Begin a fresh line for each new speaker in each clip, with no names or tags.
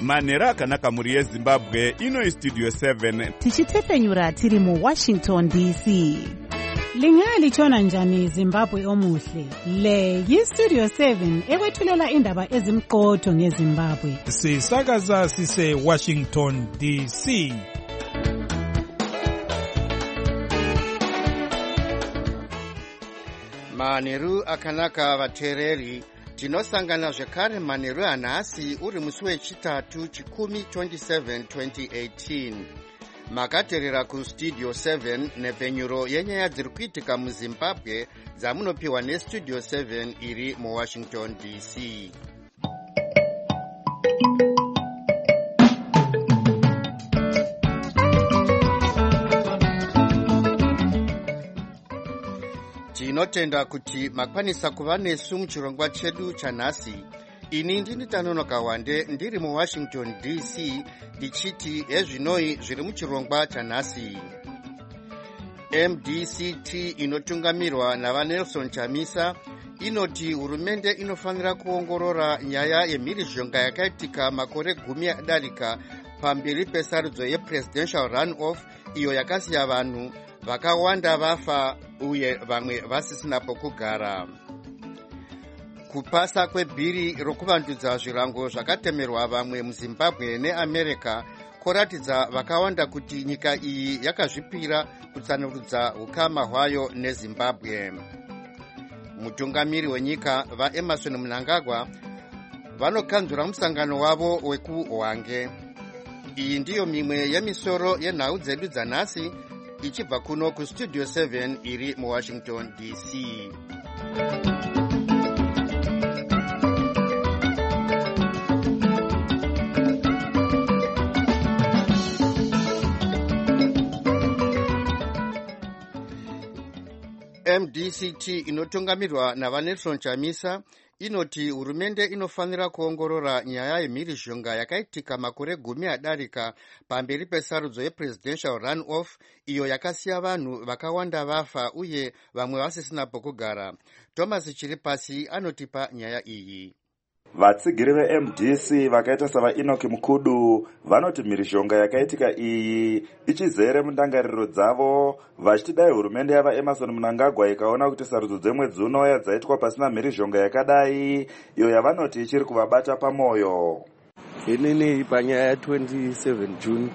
manhero akanaka mhuri yezimbabwe. Ino Studio 7
tichitefenyura tiri muWashington DC.
Lingalitshona njani Zimbabwe omuhle? Le yiStudio 7 ekwethulela indaba ezimqotho ngeZimbabwe.
Sisakaza sise Washington DC.
Manheru akanaka vateereri, tinosangana zvekare manheru anhasi uri musi wechitatu chikumi 27 2018. Makateerera kuStudio 7 nepfenyuro yenyaya dziri kuitika muZimbabwe dzamunopiwa neStudio 7 iri muWashington DC. Tinotenda kuti makwanisa kuva nesu muchirongwa chedu chanhasi. Ini ndini Tanonoka Wande ndiri muWashington DC ndichiti ezvinoi zviri muchirongwa chanhasi. MDCT inotungamirwa navaNelson Chamisa inoti hurumende inofanira kuongorora nyaya yemhirizhonga yakaitika makore 10 adarika pamberi pesarudzo yepresidential runoff iyo yakasiya vanhu vakawanda vafa uye vamwe vasisina pokugara. Kupasa kwebhiri rokuvandudza zvirango zvakatemerwa vamwe muZimbabwe neAmerica koratidza vakawanda kuti nyika iyi yakazvipira kutsanurudza ukama hwayo neZimbabwe. Mutungamiri wenyika vaEmerson Mnangagwa vanokanzura musangano wavo wekuHwange. Iyi ndiyo mimwe yemisoro yenhau dzedu dzanhasi ichibva kuno kuStudio 7 iri muWashington DC. MDCT inotungamirwa navaNelson Chamisa inoti hurumende inofanira kuongorora nyaya yemhirizhonga yakaitika makore 10 adarika pamberi pesarudzo yepresidential runoff iyo yakasiya vanhu vakawanda vafa uye vamwe vasisina pokugara. Thomas Chiripasi anotipa nyaya iyi.
Vatsigiri veMDC vakaita savaEnoki Mukudu vanoti mhirizhonga yakaitika iyi ichizere mundangariro dzavo, vachiti dai hurumende yavaEmerson Mnangagwa ikaona kuti sarudzo dzemwedzi uno yadzaitwa pasina mhirizhonga yakadai, iyo yavanoti ichiri kuvabata pamwoyo.
Inini panyaya 27 June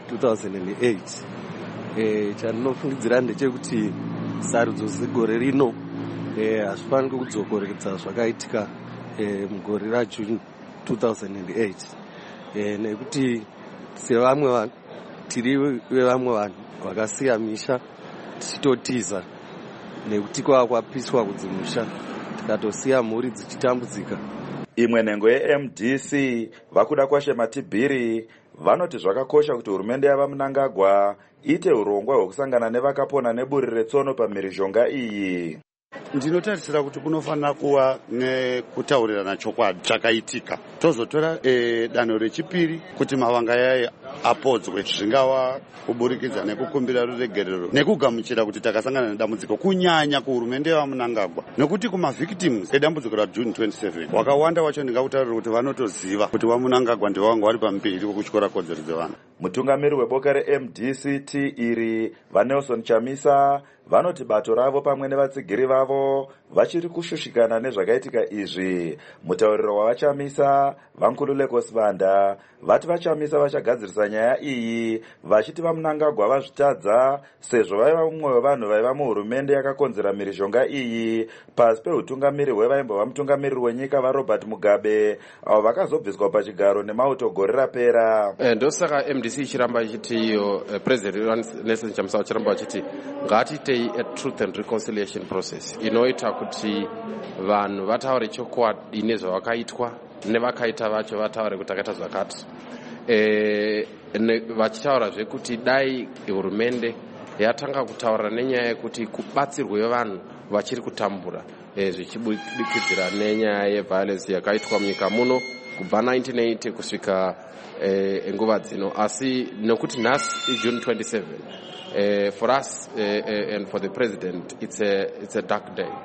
2008 chandinofungidzira ndechekuti sarudzo dzegore rino hazvifaniri kudzokoredza zvakaitika mugore raJune 2008 nekuti sevamwe vanhu tiri vevamwe vanhu vakasiya misha tichitotiza nekuti kwapiswa kudzimusha tikatosiya mhuri dzichitambudzika.
Imwe nhengo yeMDC vakuda kwashe Matibhiri vanoti zvakakosha kuti hurumende yavaMnangagwa ite urongwa hwekusangana nevakapona neburi retsono pamhirizhonga iyi.
Ndinotarisira kuti kunofanira kuva nekutaurirana chokwadi chakaitika. Tozotora danho rechipiri kuti mavanga yaye apodzwe, zvingava kuburikidza nekukumbira ruregerero nekugamuchira kuti takasangana nedambudziko, kunyanya kuhurumende yavaMnangagwa nekuti kumavhictims edambudziko raJune 27 wakawanda wacho ndingakutaurira kuti vanotoziva kuti vaMnangagwa ndivanga vari pamberi wekutyora kodzero dzevanhu.
Mutungamiri weboka reMDCT iri vaNelson Chamisa vanoti bato ravo pamwe nevatsigiri vavo vachiri kushushikana nezvakaitika izvi. Mutauriro wavachamisa Vankululeko Sibanda vati vachamisa vachagadzirisa nyaya iyi vachiti vaMnangagwa vazvitadza sezvo vaiva mumwe wevanhu vaiva muhurumende yakakonzera mhirizhonga iyi pasi peutungamiri hwevaimbova mutungamiriri wenyika vaRobert Mugabe avo vakazobviswa pachigaro nemauto gore rapera.
Ndosaka MDC ichiramba ichiti iyo President Nelson Chamisa achiramba achiti ngatiitei a truth and reconciliation process inoita kuti vanhu vataure chokwadi nezvavakaitwa nevakaita vacho vataure kuti akaita zvakati. Vachitaura zvekuti dai hurumende yatanga kutaura nenyaya yekuti kubatsirwe vanhu vachiri kutambura zvichibudikidzira nenyaya yeviolence yakaitwa munyika muno kubva 1980 kusvika nguva dzino, asi nokuti nhasi June 27 for us and for the president it's a dark day.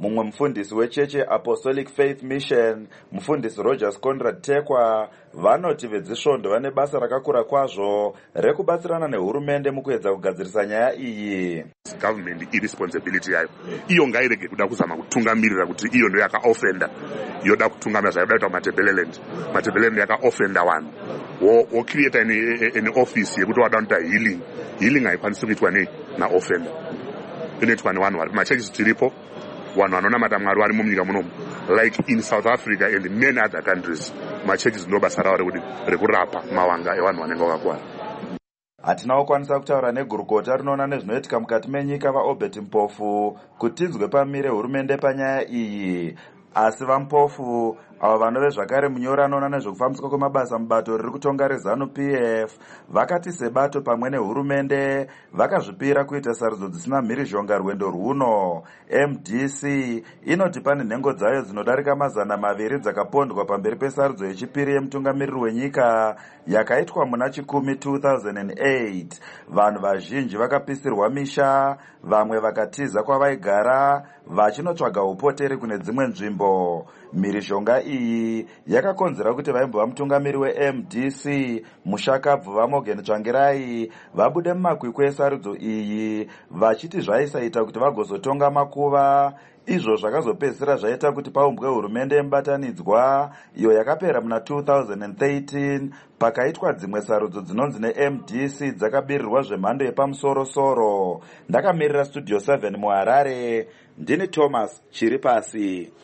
mumwe mufundisi wecheche Apostolic Faith Mission, mufundisi Rogers Conrad Tekwa, vanoti vedzisvondo vane basa rakakura kwazvo rekubatsirana nehurumende mukuedza kugadzirisa nyaya iyi.
Government irresponsibility yayo iyo ngairege kuda kuzama kutungamirira kuti iyo ndo yakaofenda yoda kutungamira zvaidaita Matabeleland yakaofenda vanhu wocreate an office yekuti wada kuita healing haikwanisi kuitwa naofenda, inoitwa nevanhu vari machechi tiripo, vanhu vanonamata Mwari vari munyika munomu, like in South Africa and many other countries. Machechi ndo basa ravo rekurapa mavanga evanhu vanenge vakakwara.
Hatina kukwanisa kutaura negurukota rinoona nezvinoitika mukati menyika vaObert Mpofu kuti tinzwe pamire hurumende panyaya iyi. Asi vaMpofu avo vanove zvakare munyori anoona nezvekufambiswa kwemabasa mubato riri kutonga reZANU-PF vakati sebato pamwe nehurumende vakazvipira kuita sarudzo dzisina mhirizhonga rwendo rwuno. MDC inoti pane nhengo dzayo dzinodarika 200 dzakapondwa pamberi pesarudzo yechipiri yemutungamiriri wenyika yakaitwa muna Chikumi 2008. Vanhu vazhinji vakapisirwa misha, vamwe vakatiza kwavaigara vachinotsvaga upoteri kune dzimwe nzvimbo. Mhirizhonga iyi yakakonzera kuti vaimbova mutungamiri weMDC Mushakabvu vaMorgan Tsvangirai vabude mumakwikwi esarudzo iyi vachiti zvaisaita kuti vagozotonga makuva, izvo zvakazopedzisira zvaita kuti paumbwe hurumende yemubatanidzwa iyo yakapera muna 2013 pakaitwa dzimwe sarudzo dzinonzi neMDC dzakabirirwa zvemhando yepamusoro-soro. Ndakamirira Studio 7 muHarare, ndini Thomas Chiripasi.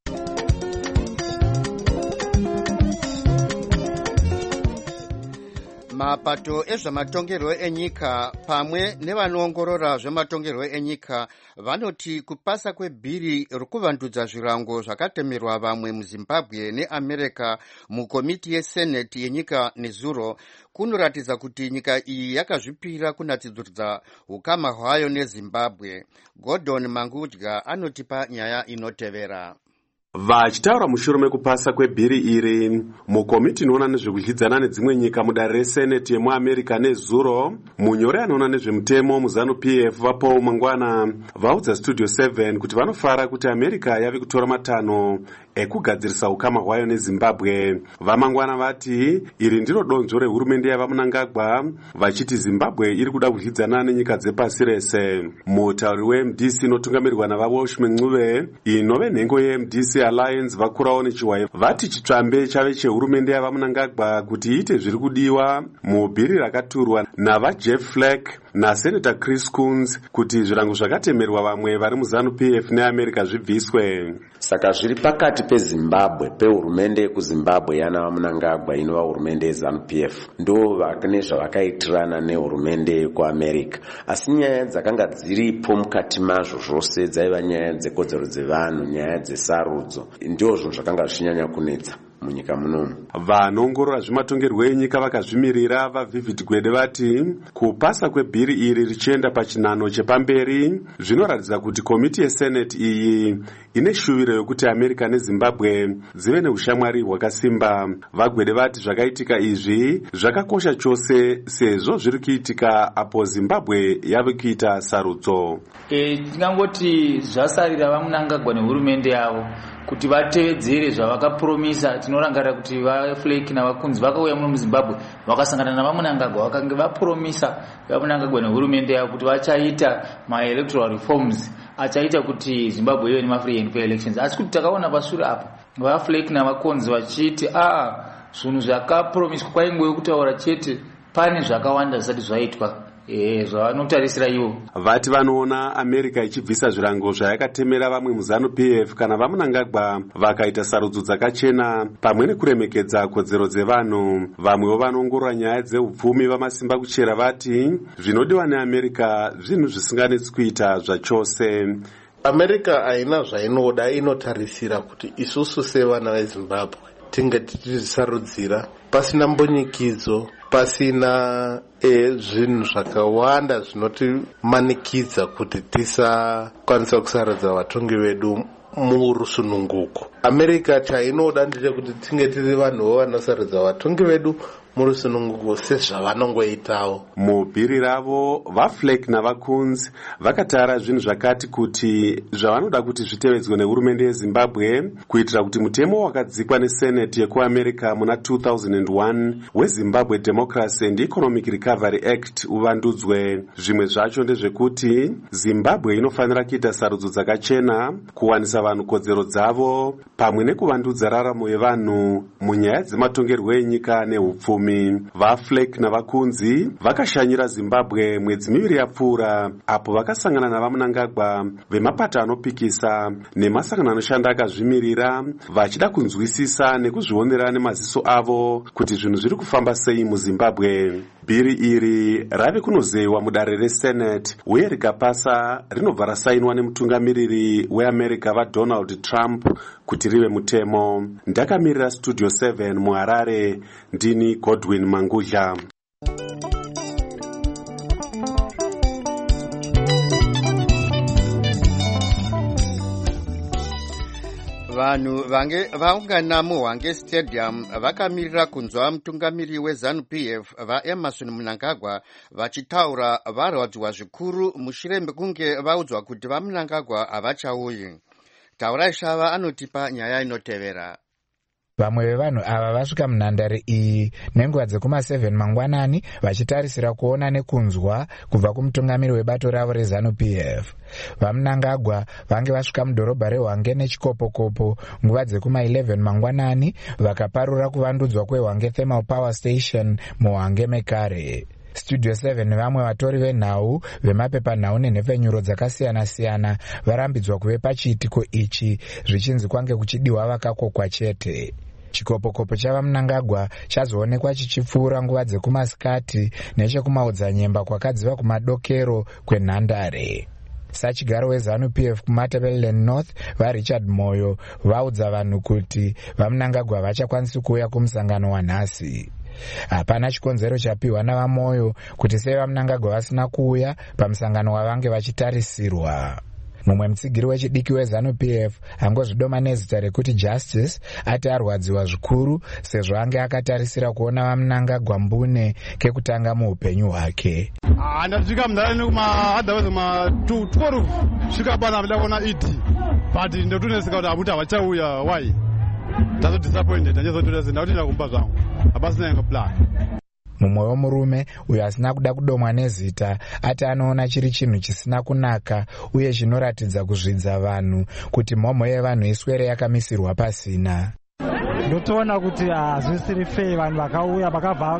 Mapato ezvematongerwo enyika pamwe nevanoongorora zvematongerwo enyika vanoti kupasa kwebhiri rokuvandudza zvirango zvakatemerwa vamwe muZimbabwe neAmerica mukomiti yeSenate yenyika nezuro kunoratidza kuti nyika iyi yakazvipira kunatsidza ukama hwayo neZimbabwe. Gordon Mangudya anotipa nyaya inotevera.
Vachitaura mushure mekupasa kwebhiri iri mukomiti inoona nezvekudyidzana nedzimwe nyika mudare reSenate yemuAmerica nezuro, munyori anoona nezvemutemo muZANU-PF vaPaul Mangwana vaudza Studio 7 kuti vanofara kuti America yave kutora matanho ekugadzirisa ukama hwayo neZimbabwe. VaMangwana vati iri ndiro donzvo rehurumende yavaMnangagwa vachiti Zimbabwe iri kuda kudyidzana nenyika dzepasi rese. Mutauri weMDC inotungamirirwa naVawashman Ncube inove nhengo yeMDC Alliance vakurawo nechiwaye vati chitsvambe chave chehurumende yavaMnangagwa kuti iite zviri kudiwa mubhiri rakaturwa navaJeff Flake naSenator Chris Coons kuti zvirango zvakatemerwa vamwe vari muZANU-PF neAmerica zvibviswe.
Saka zviri pakati peZimbabwe, pehurumende yekuZimbabwe yana vaMnangagwa inova hurumende yeZANU-PF ndo vane zvavakaitirana nehurumende yekuAmerica, asi nyaya dzakanga dziripo mukati mazvo zvose dzaiva nyaya dzekodzero dzevanhu, nyaya dzesarudzo, ndizvo zvakanga zvichinyanya kunetsa munyika munomu.
Vanoongorora zvematongerwo enyika vakazvimirira vaVivid Gwede vati kupasa kwebhiri iri richienda pachinhano chepamberi zvinoratidza kuti komiti yeSenate iyi ine shuviro yokuti America neZimbabwe dzive neushamwari hwakasimba. VaGwede vati zvakaitika izvi zvakakosha chose sezvo zviri kuitika apo Zimbabwe yave kuita sarudzo.
Tingangoti zvasarira vaMnangagwa nehurumende yavo kuti vatevedzere zvavakapromisa. Tinorangarira kuti vaFlake navaCoons vakauya muno muZimbabwe vakasangana navaMnangagwa vakange vapromisa vaMnangagwa nehurumende yavo kuti vachaita ma-electoral reforms achaita kuti Zimbabwe ive nema-free and fair elections. Asi kuti takaona pashure apa vaFlake navaCoons vachiti zvinhu zvakapromiswa kwaingwe kutaura chete, pane zvakawanda zvisati zvaitwa zvavanotarisira ivo.
Vati vanoona America ichibvisa zvirango zvayakatemera vamwe muZANU-PF kana vaMnangagwa vakaita sarudzo dzakachena pamwe nekuremekedza kodzero dzevanhu. Vamwewo vanoongorora nyaya dzeupfumi vamasimba kuchera vati zvinodiwa neAmerica zvinhu zvisinganetsi kuita zvachose.
America haina zvainoda, inotarisira kuti isusu sevana veZimbabwe tinge tichisarudzira pasina mbunyikidzo, pasina zvinhu zvakawanda zvinotimanikidza kuti tisakwanisa kusaradza vatongi vedu murusununguko. America chainoda ndechekuti tinge tiri vanhuwo vanosaradza vatongi vedu murusununguko sezvavanongoitawo.
Mubhiri ravo vaFlake navakunzi vakataura zvinhu zvakati kuti zvavanoda kuti zvitevedzwe nehurumende yeZimbabwe kuitira kuti mutemo wakadzikwa neSenate yekuAmerica muna 2001 weZimbabwe Democracy and Economic Recovery Act uvandudzwe. Zvimwe zvacho ndezvekuti Zimbabwe inofanira kuita sarudzo dzakachena, kuwanisa vanhu kodzero dzavo pamwe nekuvandudza raramo yevanhu munyaya dzematongerwo enyika neupfumi. VaFlake navakunzi vakashanyira Zimbabwe mwedzi miviri yapfuura apo vakasangana navaMnangagwa vemapato anopikisa nemasangano anoshanda akazvimirira vachida kunzwisisa nekuzvionera nemaziso avo kuti zvinhu zviri kufamba sei muZimbabwe. Bhiri iri rave kunozeyiwa mudare reSenate uye rikapasa rinobva rasainwa nemutungamiriri weAmerica vaDonald Trump kuti rive mutemo. Ndakamirira Studio 7 muHarare, ndini Godwin Mangudla.
Vanhu vaungana muHwange Stadium vakamirira kunzwa mutungamiri weZANU-PF vaEmmerson Mnangagwa vachitaura varwadziwa zvikuru mushure mekunge vaudzwa kuti vaMnangagwa havachauyi. Taurai Shava anotipa nyaya inotevera.
Vamwe vevanhu ava vasvika munhandare iyi nenguva dzekuma7 mangwanani vachitarisira kuona nekunzwa kubva kumutungamiri webato ravo reZANU-PF. VaMnangagwa vange vasvika mudhorobha reHwange nechikopokopo nguva dzekuma11 mangwanani vakaparura kuvandudzwa kweHwange Thermal Power Station muHwange mekare. Studio 7 vamwe vatori venhau vemapepanhau nenhepfenyuro dzakasiyana-siyana varambidzwa kuve pachiitiko ichi zvichinzi kwange kuchidiwa vakakokwa chete. Chikopokopo chavaMnangagwa chazoonekwa chichipfuura nguva dzekumasikati nechekumaodzanyemba kwakadziva kumadokero kwenhandare. Sachigaro weZANU-PF kuMatabeleland North vaRichard Moyo vaudza vanhu kuti vaMnangagwa vachakwanisi kuuya kumusangano wanhasi. Hapana chikonzero chapiwa navaMoyo kuti sei vaMnangagwa vasina kuuya pamusangano wavange vachitarisirwa. Mumwe mutsigiri wechidiki weZANU-PF angozvidoma nezita rekuti Justice ati arwadziwa zvikuru sezvo ange akatarisira kuona vaMnangagwa mbune kekutanga muupenyu hwake.
Ndasvika munharaunda kuma-otherwise ma-12 svika pana ndakuona idi but ndotoneseka kuti amuti havachauya. Why? Ndazo disappointed ndachezotoneseka ndakuti ndakumba zvangu hapasina yanga plan.
Mumwe womurume uyo asina kuda kudomwa nezita ati anoona chiri chinhu chisina kunaka uye chinoratidza kuzvidza vanhu kuti mhomho yevanhu iswere yakamisirwa pasina.
Ndotoona kuti hazvisiri fei vanhu vakauya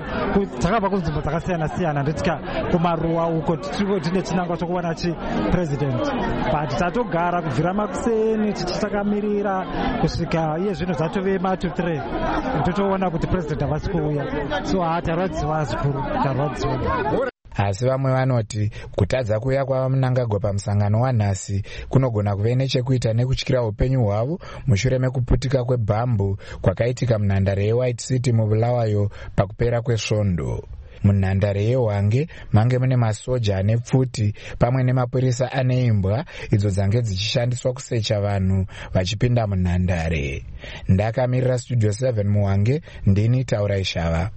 takabva kunzvimbo dzakasiyana-siyana ndotika kumaruwa uko tine chinangwa chokuona chipresident but tatogara kubvira makuseni tichitakamirira kusvika iye zvino zvatove ma2-3 totoona kuti president havasi kuuya so tarwadziwa zvikuru tarwadziwa.
Asi vamwe vanoti kutadza kuuya kwavaMnangagwa pamusangano wanhasi kunogona kuve nechekuita nekutyira upenyu hwavo mushure mekuputika kwebhambu kwakaitika munhandare yeWhite City muBulawayo pakupera kwesvondo. Munhandare yeHwange mange mune masoja ane pfuti pamwe nemapurisa ane imbwa idzo dzange dzichishandiswa kusecha vanhu vachipinda munhandare. Ndakamirira Studio 7 muHwange, ndini Taurai Shava.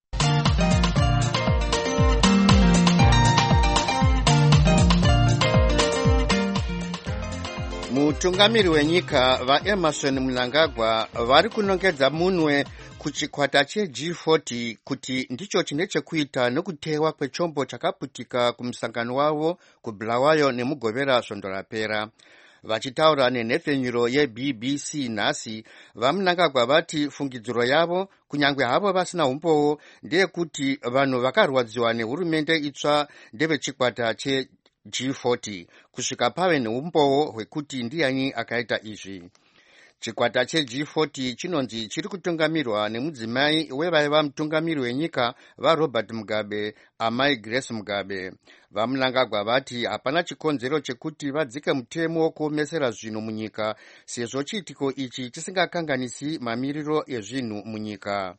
Mutungamiri wenyika vaEmmerson Mnangagwa vari kunongedza munwe kuchikwata cheG40 kuti ndicho chine chekuita nekutewa kwechombo chakaputika kumusangano wavo kuBulawayo nemugovera svondo rapera. Vachitaura nenhepfenyuro yeBBC nhasi, vaMnangagwa vati fungidziro yavo kunyangwe havo vasina umbowo ndeyekuti vanhu vakarwadziwa nehurumende itsva ndevechikwata G40 kusvika pave neumbowo hwekuti ndiani akaita izvi. Chikwata cheG40 chinonzi chiri kutungamirwa nemudzimai wevaiva mutungamiri wenyika vaRobert Mugabe, amai Grace Mugabe. VaMnangagwa vati hapana chikonzero chekuti vadzike mutemo wokuomesera zvinhu munyika sezvo chiitiko ichi chisingakanganisi mamiriro ezvinhu munyika.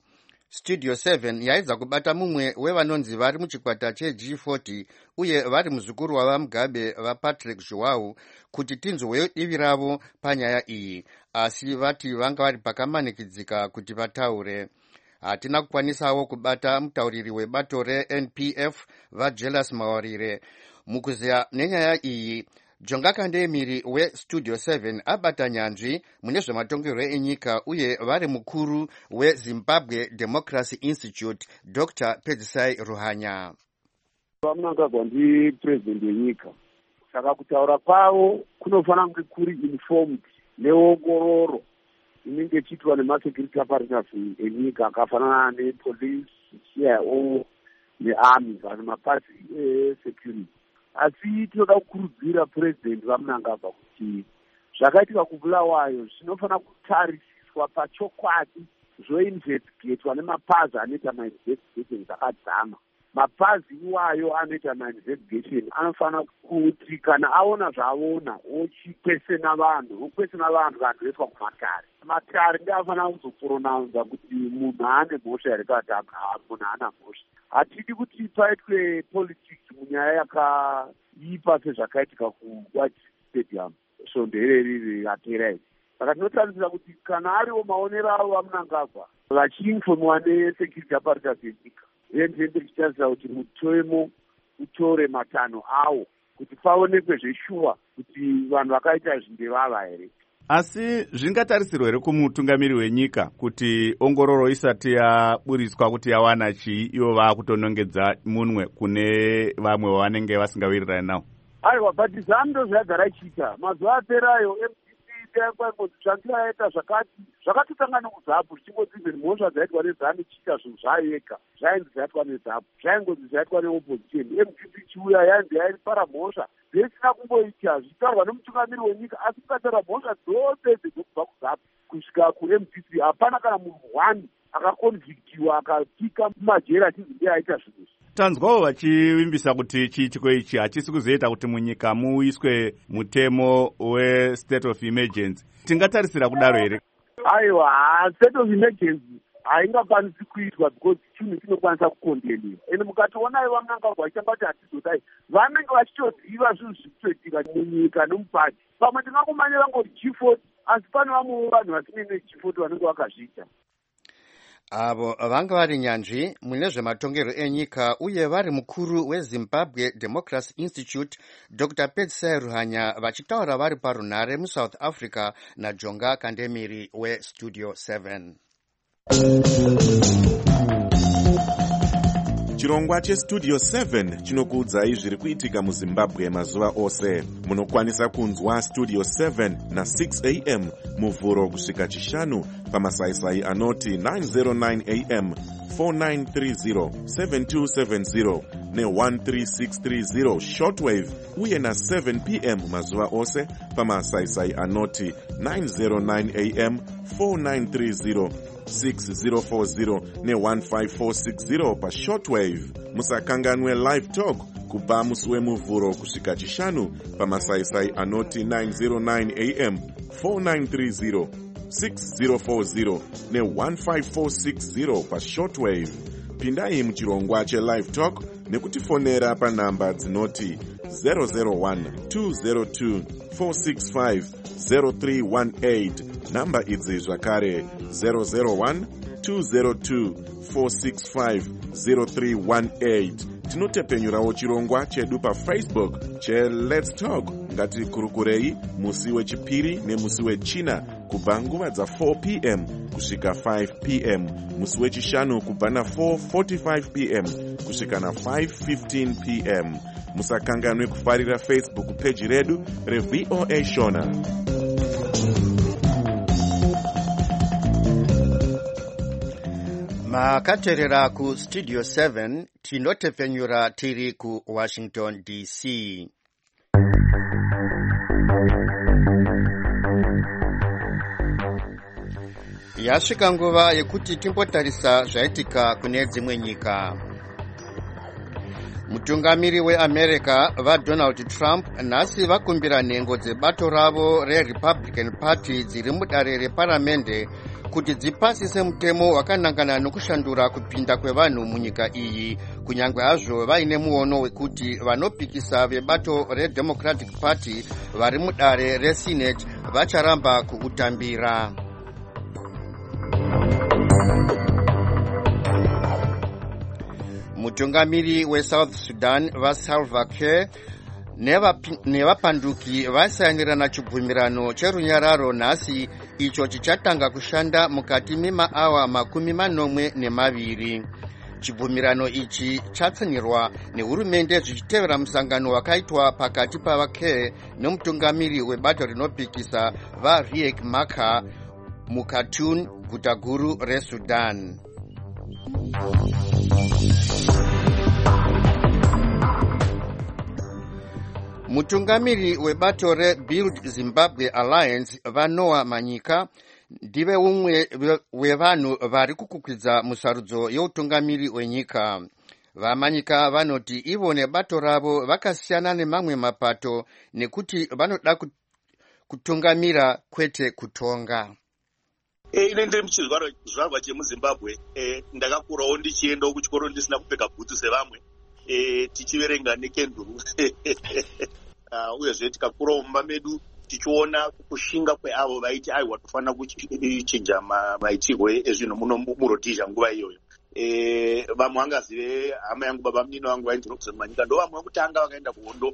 Studio 7 yaedza kubata mumwe wevanonzi vari muchikwata cheG40 uye vari muzukuru wavaMugabe vaPatrick Zhuwau kuti tinzweyo divi ravo panyaya iyi, asi vati vanga vari pakamanikidzika kuti vataure. Hatina kukwanisawo kubata mutauriri webato reNPF vaJelas Mawarire. Mukuziya nenyaya iyi, Jonga Kandemiri weStudio 7 abata nyanzvi mune zvematongerwo enyika uye vari mukuru weZimbabwe Democracy Institute Dr. Pedzisai Ruhanya.
Vamunangagwa ndipresident wenyika, saka kutaura kwavo kunofanira kunge kuri informed neongororo inenge ichiitwa nemasecurity apparatus enyika akafanana nepolice, CIO nearmy kana mapazi esecurity. Asi tinoda kukurudzira president vamunangagwa kuti zvakaitika kubulawayo zvinofanira kutarisiswa pachokwadi zvoinvestigatwa nemapazi anoita mainvestigation dzakadzama. Mapazi iwayo anoita mainvestigation anofanira kuti kana aona zvaona ochikwesena vanhu voiswa kumatare. Matare ndiwo anofanira kuzopronounza kuti munhu ane mhosva here kana munhu haana mhosva. Hatidi kuti paitwe politics munyaya yakaipa sezvakaitika kuWhite Stadium svondo ireri rapera iri. Saka tinotarisira kuti kana ariwo maonero avo vamunangagwa vachiinfomiwa nesecurity apparatus yenyika, then tichitarisira kuti mutemo utore matanho awo kuti paonekwe zveshuwa kuti vanhu vakaita zvindevava here.
Asi zvingatarisirwa here kumutungamiri wenyika kuti ongororo isati yaburiswa kuti yawana chii ivo vakutonongedza munwe kune vamwe vanenge vasingawirirani navo?
Aiwa, but zando zvagara ichiita mazuva aperayo zvangira yaita zvakatotanga nekuzapu zvichingoti mhosva dzaitwa nezanu chiita zvinhu zvayeka zvainzi zvaitwa nezapu zvaingozi zvaitwa neopposition. MDC chiuya yainzi yaipara mhosva zvisina kumboita zvichitaurwa nemutungamiri wenyika, asi kukatarwa mhosva dzose dzekubva kuzapu kusvika kuMDC hapana kana munhu wani akakonvictiwa akapika mumajeri achinzi ndiye aita zvinhu.
Tanzwawo vachivimbisa kuti chiitiko ichi hachisi kuzoita kuti munyika muiswe mutemo we-state of emergency. Tingatarisira kudaro here?
Aiwa, state of emergency haingakwanisi kuitwa because chinhu chinokwanisa kukondeniwa. Ende mukatoona vamunangagwa ichambati hatizodai vanenge vachitoziva zvinhu zvikutoitika munyika nomupati. Pamwe tingakumanyira ngoti G40 asi pane vamwewo vanhu vasine neG40 vanenge vakazviita.
Avo vanga vari nyanzvi mune zvematongerwo enyika uye vari mukuru weZimbabwe Democracy Institute Dr. Pedzisai Ruhanya vachitaura vari parunhare muSouth Africa naJonga Kandemiri weStudio 7.
Chirongwa cheStudio 7 chinokuudzai zviri kuitika muZimbabwe mazuva ose. Munokwanisa kunzwa Studio 7 na6 am muvhuro kusvika chishanu pamasaisai anoti 909 am 4930 7270 ne13630 shortwave uye na7 pm mazuva ose pamasaisai anoti 909 am 4930 6040 ne15460 pashortwave. Musakanganwe live talk kubva musi wemuvhuro kusvika chishanu pamasaisai anoti 909 am 4930 6040 ne15460 pashortwave. Pindai muchirongwa chelive talk nekutifonera panhamba dzinoti 001 202 465 0318. Namba idzi zvakare 001 202 465 0318. Tinotepenyurawo chirongwa chedu paFacebook cheLet's Talk. Ngatikurukurei musi wechipiri nemusi wechina kubva nguva dza4 pm kusvika 5 pm, musi wechishanu kubva na4:45 pm kusvika na5:15 pm. Musakanganwe kufarira Facebook page redu reVOA Shona.
Makaterera kuStudio 7 tinotepfenyura tiri kuWashington DC. Yasvika nguva yekuti timbotarisa zvaitika kune dzimwe nyika. Mutungamiri weAmerica vaDonald Trump nhasi vakumbira nhengo dzebato ravo reRepublican Party dziri mudare reparamende kuti dzipasise mutemo wakanangana nokushandura kupinda kwevanhu munyika iyi, kunyangwe hazvo vaine muono wekuti vanopikisa vebato reDemocratic Party vari mudare reSenate vacharamba kuutambira. Mutungamiri weSouth Sudan vaSalva Kiir nevapanduki vasainirana chibvumirano cherunyararo nhasi, icho chichatanga kushanda mukati memaawa 12. Chibvumirano ichi chatsinirwa nehurumende zvichitevera musangano wakaitwa pakati pavaKiir nemutungamiri webato rinopikisa vaRiek Machar muKhartoum, guta guru reSudan. Mutungamiri webato reBuild Zimbabwe Alliance vaNoah Manyika ndive umwe wevanhu vari kukukwidza musarudzo yeutungamiri wenyika. VaManyika vanoti ivo nebato ravo vakasiyana nemamwe mapato nekuti vanoda kutungamira kwete kutonga.
Ine ndiri muchizvarwa chemuZimbabwe. Ndakakurawo ndichiendawo kuchikoro ndisina kupfeka bhutsu sevamwe, tichiverenga nekenduru. Uyezve tikakurawo mumba medu tichiona kushinga kweavo vaiti aiwa tofanira kuchinja maitirwo ezvinhu muno muRhodhisia nguva iyoyo. Vamwe vangazive hama yangu baba munini wangu vainzi Robinson Manyika, ndo vamwe vekutanga vakaenda kuhondo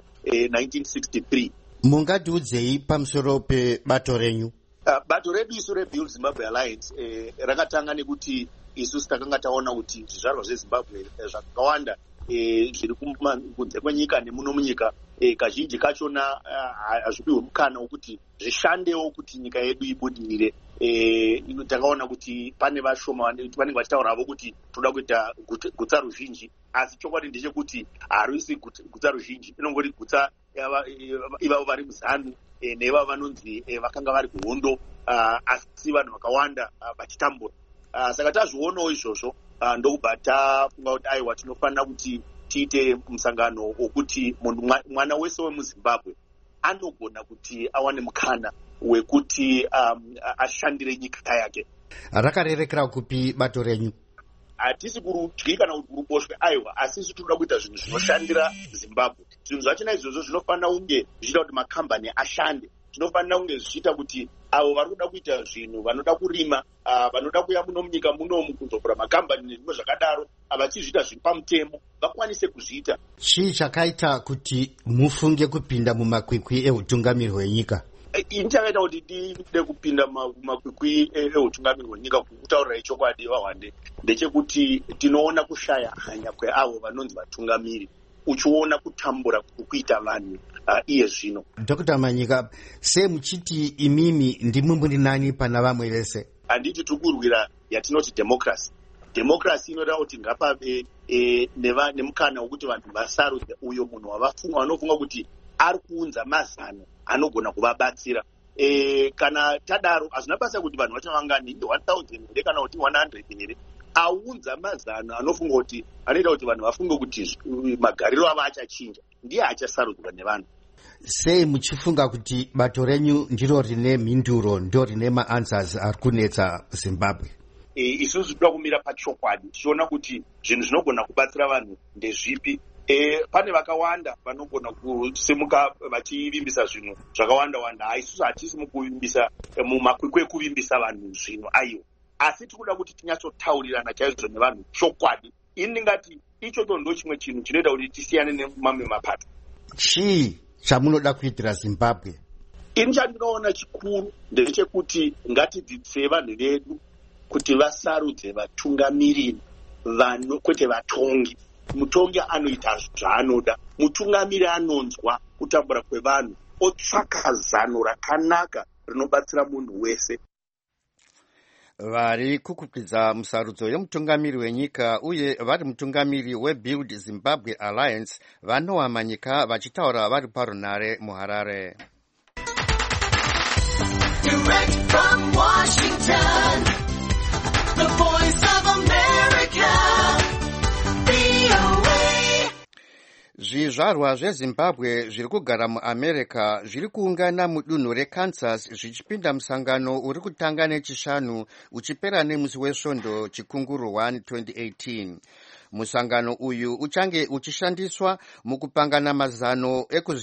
1963.
Mungatiudzei pamusoro pebato renyu?
Bato redu isu reBuild Zimbabwe Alliance rakatanga nekuti isusu takanga taona kuti zvizvarwa zveZimbabwe zvakawanda zviri kunze kwenyika nemuno munyika, kazhinji kachona hazvipiwe mukana wekuti zvishandewo kuti nyika yedu ibudirire. Takaona kuti pane vashoma vanenge vachitauravo kuti toda kuita gutsa ruzhinji, asi chokwadi ndechekuti harisi gutsa ruzhinji, inongori gutsa ivavo vari muZanu neivavo vanonzi vakanga vari kuhondo, asi vanhu vakawanda vachitambura. Saka tazvionawo izvozvo ndokubva tafunga kuti aiwa tinofanira kuti tiite musangano wokuti mwana wese wemuZimbabwe anogona kuti awane mukana wekuti ashandire nyika yake.
Rakarerekera kupi bato renyu?
Hatisi kurudyi kana kuti kuruboshwe, aiwa, asi isu tinoda kuita zvinhu zvinoshandira Zimbabwe. Zvinhu zvachona izvozvo zvinofanira kunge zvichiita kuti makambani ashande. Zvinofanira kunge zvichiita kuti avo vari kuda kuita zvinhu, vanoda kurima, vanoda kuya muno munyika munomu kuzovhura makambani nezvimwe zvakadaro, vachizviita zviri pamutemo vakwanise kuzviita.
Chii chakaita kuti mufunge kupinda mumakwikwi eutungamiri hwenyika?
Ini chakaita kuti ndide kupinda mumakwikwi eutungamiri hwenyika, kutaurira chokwadi vahwande, ndechekuti tinoona kushaya hanya kweavo vanonzi vatungamiri, uchiona kutambura kuita vanhu iye zvino.
Dr. Manyika, sei muchiti imimi ndimwe muri nani pana vamwe vese?
Handiti tikurwira yatinoti democracy. Democracy inoda kuti ngapave nemukana wekuti vanhu vasarudze uyo munhu wanofunga kuti ari kuunza mazano anogona kuvabatsira. Kana tadaro hazvina basa kuti vanhu vacho vangani 1000 here kana kuti 100 here, aunza mazano anofunga kuti anoita kuti vanhu vafunge kuti magariro avo achachinja, ndiye achasarudzwa nevanhu.
Sei muchifunga kuti bato renyu ndiro rine mhinduro, ndo rine maanswers ari kunetsa Zimbabwe?
Isusu toda kumira pachokwadi, tichiona kuti zvinhu zvinogona kubatsira vanhu ndezvipi. Pane vakawanda vanogona kusimuka vachivimbisa zvinhu zvakawanda-wanda. Isusu hatisi mukuvimbisa mumakwikwi ekuvimbisa vanhu zvinhu aiwo, asi tikuda kuti tinyatsotaurirana chaizvo nevanhu chokwadi. Ini ndingati ichocho ndo chimwe chinhu chinoita kuti tisiyane nemamwe mapato.
Chii chamunoda kuitira Zimbabwe?
Ini chandinoona chikuru ndechekuti ngatidzidzise vanhu vedu kuti vasarudze vatungamiriri kwete vatongi. Mutongi anoita zvaanoda, mutungamiri anonzwa kutambura kwevanhu, otsvaka zano rakanaka rinobatsira munhu wese.
Vari kukukwidza musarudzo yemutungamiri wenyika uye vari mutungamiri weBuild Zimbabwe Alliance vaNoah Manyika vachitaura vari parunare muHarare. Direct from Washington, the voice of America. Zvizvarwa zveZimbabwe zviri kugara muAmerica zviri kuungana mudunhu reKansas zvichipinda musangano uri kutanga nechishanu uchipera nemusi wesvondo chikunguru 1 2018. Musangano uyu uchange uchishandiswa mukupangana mazano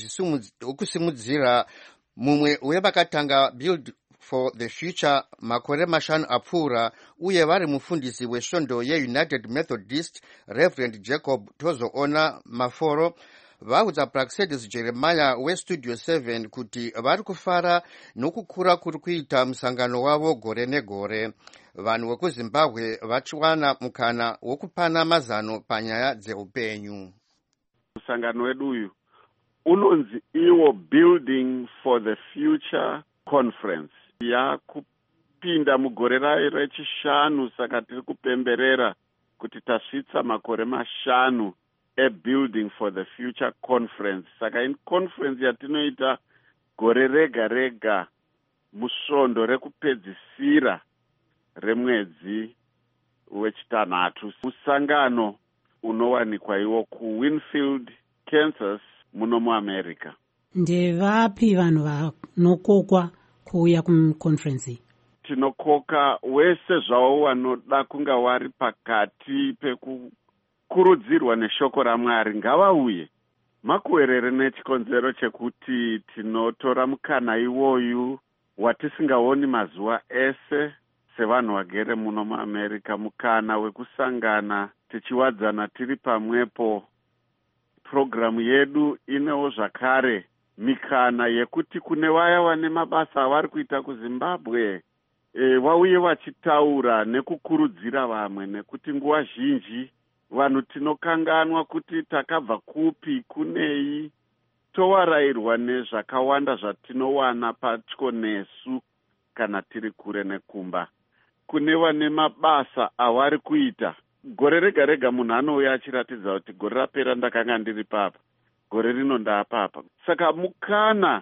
ekusimudzira mumwe wevakatanga Build for the Future makore mashanu apfuura, uye vari mufundisi wesvondo yeUnited Methodist Reverend Jacob Tozoona Maforo vaudza Praxedis Jeremiah weStudio 7 kuti vari kufara nokukura kuri kuita musangano wavo gore negore. Vanhu vekuZimbabwe vachiwana mukana wokupana mazano panyaya dzeupenyu.
Musangano wedu uyu unonzi iwo Building for the Future Conference. Yakupinda mugore rayo rechishanu, saka tiri kupemberera kuti tasvitsa makore mashanu eBuilding for the Future Conference. Saka conference yatinoita gore rega rega musvondo rekupedzisira remwedzi wechitanhatu. Musangano unowanikwa iwo kuWinfield, Kansas, muno muAmerica.
Ndevapi vanhu vanokokwa kuuya kuconference?
Tinokoka wese zvavo wanoda kunga wari pakati pekukurudzirwa neshoko raMwari ngavauye. Makuwerere nechikonzero chekuti tinotora mukana iwoyu watisingaoni mazuva ese sevanhu vagere muno muAmerica, mukana wekusangana tichiwadzana tiri pamwepo. Programu yedu inewo zvakare mikana yekuti kune vaya vane mabasa avari kuita kuZimbabwe vauye vachitaura nekukurudzira vamwe, nekuti nguva zhinji vanhu tinokanganwa kuti takabva kupi, kunei, towarayirwa nezvakawanda zvatinowana patyo nesu kana tiri kure nekumba. Kune vane mabasa avari kuita, gore rega rega munhu anouya achiratidza kuti gore rapera ndakanga ndiri papa, gore rino ndaapapa. Saka mukana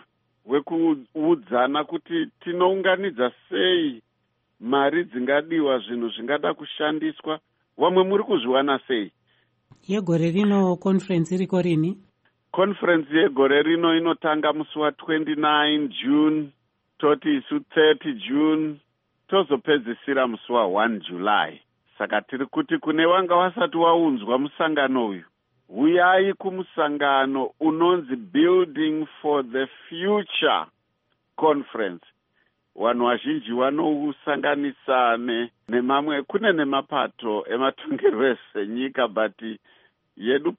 wekuudzana kuti tinounganidza sei mari dzingadiwa, zvinhu zvingada kushandiswa, vamwe muri kuzviwana sei.
Yegore rino conference iriko rini?
Conference yegore rino inotanga musi wa29 June, toti isu 30 June, tozopedzisira musi wa1 July. Saka tiri kuti kune wanga wasati waunzwa musangano uyu, uyai kumusangano unonzi Building for the Future Conference. Vanhu vazhinji vanousanganisa nemamwe, kune nemapato ematongerwo enyika, but yedu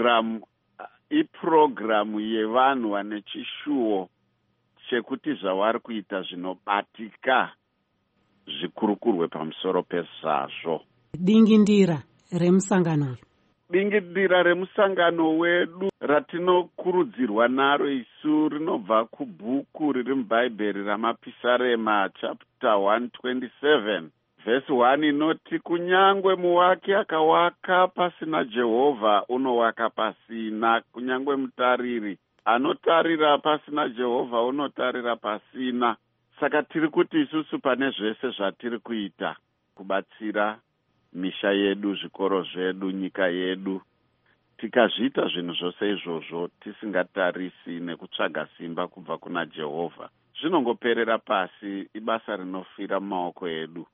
iprogramu yevanhu vane chishuwo chekuti zvavari kuita zvinobatika zvikurukurwe pamusoro pezvazvo.
Dingindira remusangano.
Dingindira remusangano wedu ratinokurudzirwa naro isu rinobva kubhuku riri mubhaibheri ramapisarema chapter 127 verse 1 inoti, kunyangwe muwaki akawaka pasina Jehovha unowaka pasina, kunyangwe mutariri anotarira pasina Jehovha unotarira pasina. Saka tiri kuti isusu pane zvese zvatiri kuita kubatsira misha yedu, zvikoro zvedu, nyika yedu, tikazviita zvinhu zvose izvozvo tisingatarisi nekutsvaga simba kubva kuna Jehovha, zvinongoperera pasi, ibasa rinofira mumaoko edu.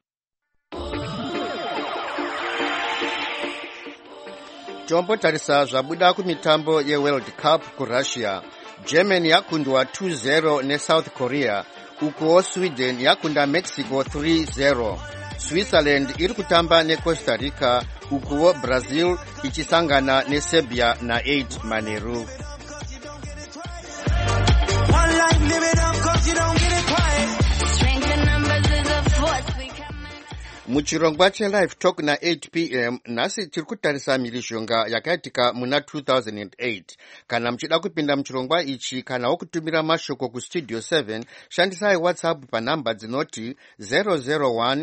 Tombotarisa zvabuda kumitambo yeWorld Cup kuRussia. Germany yakundwa 2-0 neSouth Korea, ukuwo Sweden yakunda Mexico 3-0. Switzerland iri kutamba neCosta Rica, ukuwo Brazil ichisangana neSerbia na8-0. Muchirongwa cheLive Talk na8 p.m. nhasi tiri kutarisa mhirizhonga yakaitika muna 2008. Kana muchida kupinda muchirongwa ichi kana wokutumira mashoko kuStudio 7, shandisai WhatsApp panhamba dzinoti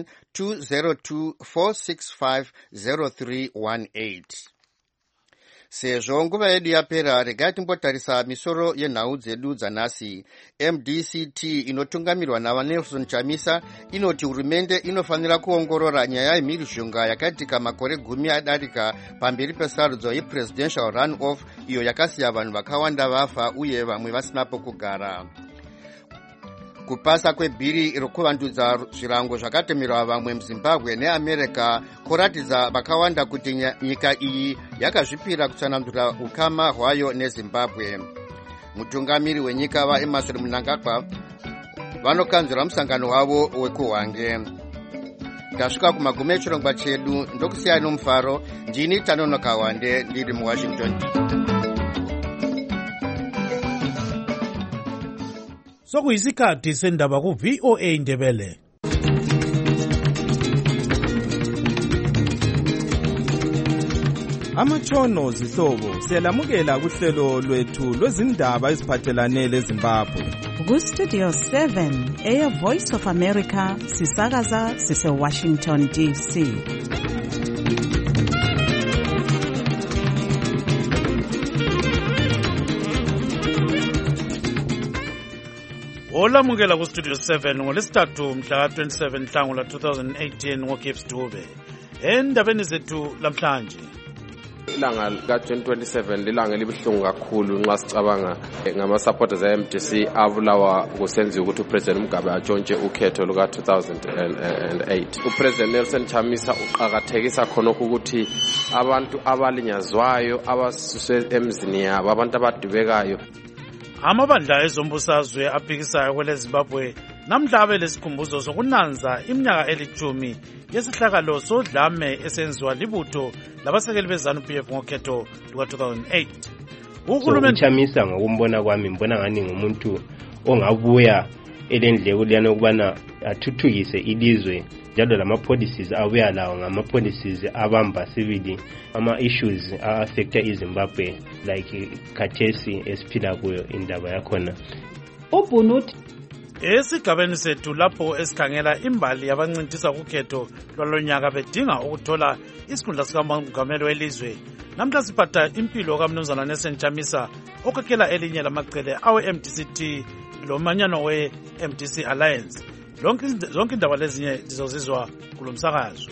001-202-465-0318. sezvo nguva yedu yapera, regai timbotarisa misoro yenhau dzedu dzanhasi. MDCT inotungamirwa navanelson chamisa inoti hurumende inofanira kuongorora nyaya yemhirizhonga yakaitika makore 10 adarika pamberi pesarudzo yepresidential run-off iyo yakasiya vanhu vakawanda vafa uye vamwe vasinapo kugara. Kupasa kwebhiri rokuvandudza zvirango zvakatemerwa vamwe muZimbabwe neAmerica kuratidza vakawanda kuti nyika iyi yakazvipira kutsanangura ukama hwayo neZimbabwe. Mutungamiri wenyika vaEmmerson Mnangagwa vanokanzura musangano wavo wekuhwange. Tasvika kumagumo echirongwa chedu, ndokusiyai nomufaro. Ndini Tanonoka Wande ndiri muWashington.
Sokuyisikhathi sendaba ku-VOA Ndebele. Amatshono zihlobo siyalamukela kuhlelo lwethu lwezindaba eziphathelane leZimbabwe.
Ku-Studio 7 Air Voice of America sisakaza sise-Washington DC.
Olamukela ku-Studio 7 ngolesithathu mhla ka-27 Nhlangula 2018 ngoGibbs Dube. Endabeni zethu lamhlanje.
Ilanga ka-2027 lilanga elibuhlungu kakhulu nxa sicabanga ngama-supporters e-MDC abulawa kusenziwa ukuthi uPresident Mugabe atshontshe ukhetho luka-2008. uPresident Nelson Chamisa uqakathekisa khonokho ukuthi abantu abalinyazwayo abasuswe emzini yabo, abantu abadubekayo.
Amabandla ezombusazwe aphikisayo kweleZimbabwe namhla abe lesikhumbuzo sokunanza iminyaka eli-10 yesihlakalo sodlame esenziwa libutho labasekeli beZANU-PF ngokhetho luka-2008.
Uhulumeni Chamisa ngokumbona kwami mbona ngani ngumuntu ongabuya elendleko liyana ukubana athuthukise ilizwe, njalo lama-policies abuya lawo ngama-policies abamba sibili ama-issues a-affecta iZimbabwe like khathesi esiphila kuyo indaba yakhona.
Ubhunuthi esigabeni sethu lapho esikhangela imbali yabancintisa kukhetho lwalonyaka bedinga ukuthola isikhundla sikamongameli welizwe. Namhla siphatha impilo kaMnumzana Nelson Chamisa okhokhela elinye lamacele awe-MDCT lomanyano we-MDC Alliance. Zonke indaba lezinye zizozizwa kulo msakazo.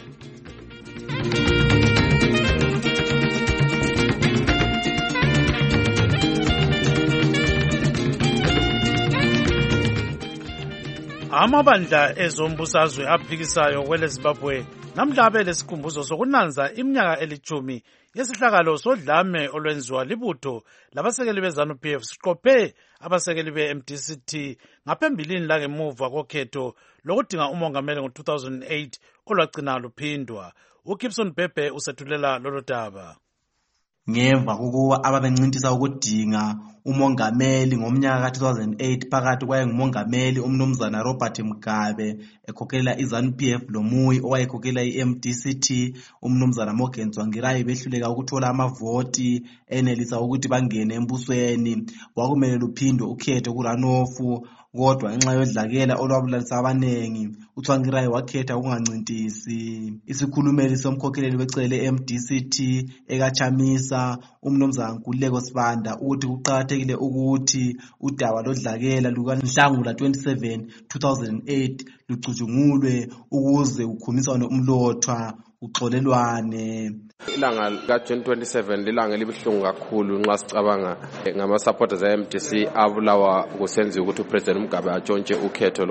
Amabandla ezombusazwe aphikisayo kweleZimbabwe namhla abe lesikhumbuzo sokunanza iminyaka eli-10 yesihlakalo sodlame olwenziwa libutho labasekeli beZANU-PF siqophe abasekeli be-MDCT ngaphambilini langemuva kokhetho lokudinga umongameli ngo-2008 olwagcina luphindwa. uGibson Bhebhe usethulela lolo daba.
Ngemva kokuba ababencintisa ukudinga umongameli ngomnyaka ka-2008 phakathi kwayengumongameli umnumzana Robert Mugabe ekhokhela iZANU-PF lomuyi owayekhokhela i-MDCT umnumzana Morgan Tsvangirai behluleka ukuthola amavoti enelisa ukuthi bangene embusweni, kwakumele luphindwe ukhetho ku-runoff. Kodwa ngenxa yodlakela olwabulalisa abanengi, uTsvangirai wakhetha ukungancintisi. Isikhulumeli somkhokheleli wecele MDCT ekaChamisa umnumzana Nkululeko Sibanda uthi kuqakathekile ukuthi udaba lodlakela lukaNhlangula 27 2008 lucutshungulwe ukuze kukhumiswane umlothwa uxolelwane.
Ilanga ka-2027 lilanga elibuhlungu kakhulu nxa sicabanga ngama-supporters e-MDC abulawa kusenziwa ukuthi uPresident Mugabe atshontshe ukhetho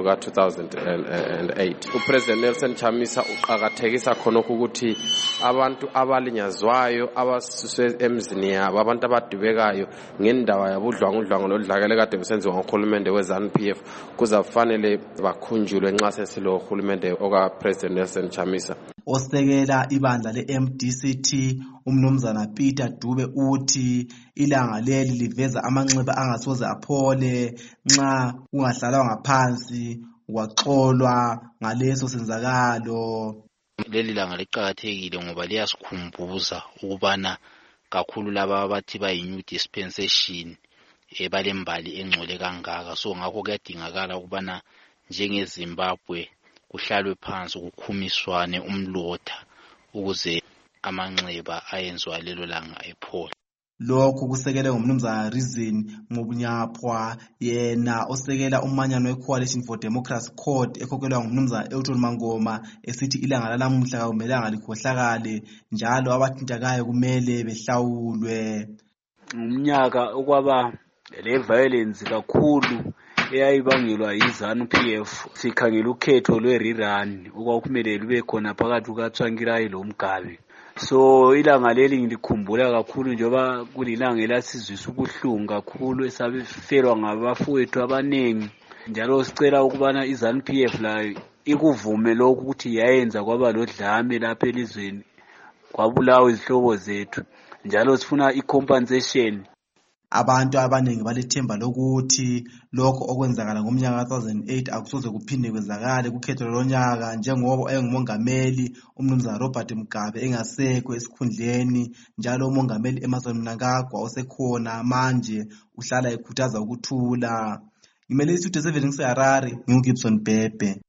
luka-2008. uPresident Nelson Chamisa uqakathekisa khonokho ukuthi abantu abalinyazwayo abasuswe emzini yabo, abantu abadubekayo ngendaba yabudlwangudlwangu lodlakela kade busenziwa ngohulumende weZANU-PF kuzafanele bakhunjulwe nxa sesilo uhulumende okaPresident Nelson Chamisa.
Osekela ibandla le-MDCT umnumzana Peter Dube uthi ilanga leli liveza amanxeba angasoze aphole nxa kungahlalwa ngaphansi kwaxolwa ngaleso senzakalo.
Leli langa liqakathekile ngoba liyasikhumbuza ukubana kakhulu laba abathi bayi-new dispensation balembali engcole kangaka. So ngakho kuyadingakala ukubana njengeZimbabwe kuhlalwe phansi kukhumiswane umlotha ukuze amanxeba ayenziwa lelo langa ephole.
lokhu kusekele ngumnumzana Reason Mubunyapwa yena osekela umanyano we-Coalition for Democracy Code ekhokhelwa ngumnumzana Elton Mangoma esithi ilanga lalamuhla akumelanga likhohlakale njalo abathintakayo kumele behlawulwe.
Umnyaka okwaba le violence kakhulu eyayibangelwa yiZANU-PF sikhangela ukhetho lwe-rerun okwakumele lube khona phakathi kukaTsvangirai loMgabe. So ilanga leli ngilikhumbula kakhulu njengoba kulilanga elasizwisa ubuhlungu kakhulu esabefelwa ngabafowethu abanengi, njalo sicela ukubana iZANU-PF layo ikuvume lokhu ukuthi yayenza kwaba lodlame lapha elizweni kwabulawa izihlobo zethu, njalo sifuna i-compensation.
Abantu abaningi balethemba lokuthi lokho okwenzakala ngomnyaka ka-2008 akusoze kuphinde kwenzakale kukhetho lonyaka njengoba engumongameli umnumzana Robert Mugabe engasekho esikhundleni, njalo umongameli Emmerson Mnangagwa osekhona manje uhlala ekhuthaza ukuthula. Ngimele iStudio 7 ngiseHarare, nginguGibson Bhebhe.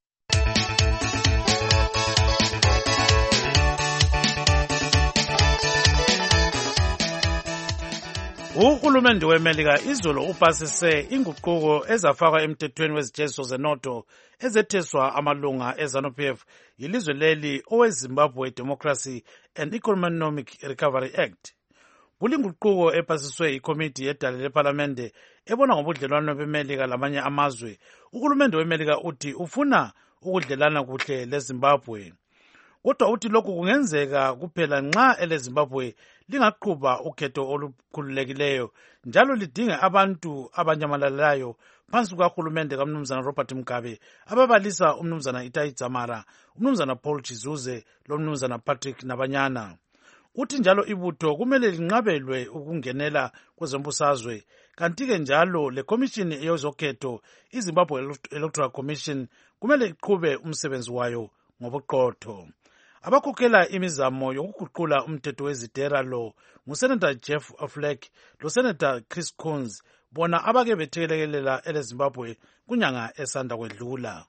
Uhulumende weMelika izolo upasise inguquko ezafakwa emthethweni wezijeziso zenotho ezetheswa amalunga eZANU-PF yilizwe leli oweZimbabwe Democracy and Economic Recovery Act. Kulinguquko epasiswe ikomiti yedale leParlamente ebona ngobudlelwano beMelika lamanye amazwe. Uhulumende weMelika uthi ufuna ukudlelana kuhle leZimbabwe, kodwa uthi lokhu kungenzeka kuphela nxa eleZimbabwe lingaqhuba ukhetho olukhululekileyo njalo lidinge abantu abanyamalalayo phansi kukahulumende kamnumzana Robert Mugabe ababalisa umnumzana Itai Dzamara, umnumzana Paul Chizuze lomnumzana Patrick Nabanyana. Uthi njalo ibutho kumele linqabelwe ukungenela kwezombusazwe, kanti-ke njalo le commission yezokhetho iZimbabwe Electoral Commission kumele iqhube umsebenzi wayo ngobuqotho. Abakhokhela imizamo yokuguqula umthetho wezidera lo nguSenator Jeff Flake loSenator Chris Coons, bona abake bethekelela eleZimbabwe kunyanga esanda kwedlula.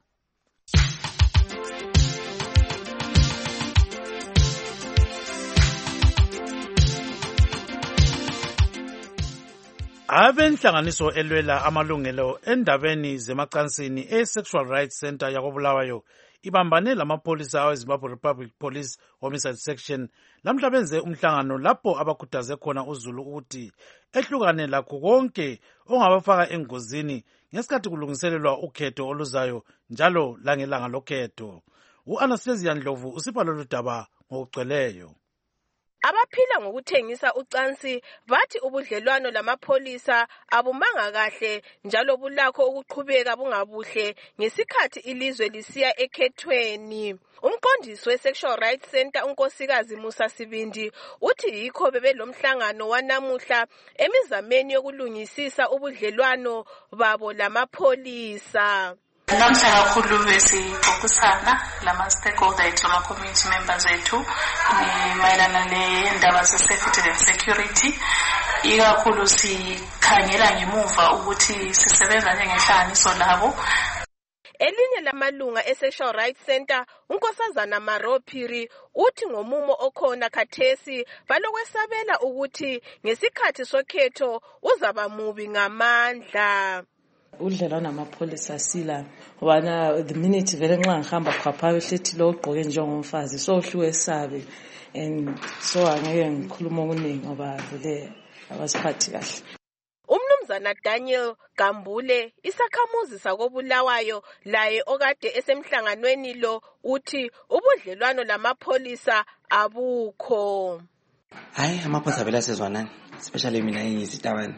Abenhlanganiso elwela amalungelo endabeni zemacansini e-Sexual Rights Center yakobulawayo ibambane lamapholisa aweZimbabwe Republic Police Homicide Section lamhla benze umhlangano lapho abakhuthaze khona uZulu ukuthi ehlukane lakho konke ongabafaka engozini ngesikhathi kulungiselelwa ukhetho oluzayo njalo langelanga lokhetho. U-Anastasia Ndlovu usipha lolu daba ngokugcweleyo.
Abaphila ngokuthengisa ucansi bathi ubudlelwano lamapholisa abumanga kahle njalo bulakho ukuqhubeka bungabuhle ngesikhathi ilizwe lisiya ekhethweni. Umqondisi we-Sexual Rights Center unkosikazi Musa Sibindi uthi yikho bebelomhlangano wanamuhla emizameni yokulungisisa ubudlelwano babo lamapholisa.
Namhla kakhulu besixoxisana lama-stakeholder ethu ama-community members ethu mayelana nendaba ze-safety and security. Ikakhulu sikhangela ngemuva ukuthi sisebenza njengenhlanganiso labo.
Elinye lamalunga e-Sexual Rights Center unkosazana Marophiri uthi ngomumo okhona khathesi balokwesabela ukuthi ngesikhathi sokhetho uzaba mubi ngamandla.
Udlelwana namapholisa sila wana the minute vele nxa ngihamba khapha ehlethi lo ugqoke njengomfazi so hluwe sabe and so angeke ngikhuluma okuningi ngoba vele abasiphathi kahle.
Umnumzana Daniel Gambule isakhamuzi sakobulawayo laye okade esemhlanganweni lo uthi ubudlelwano lamapholisa abukho.
Hayi amapholisa vele asezwanani, especially mina ngiyizitabane.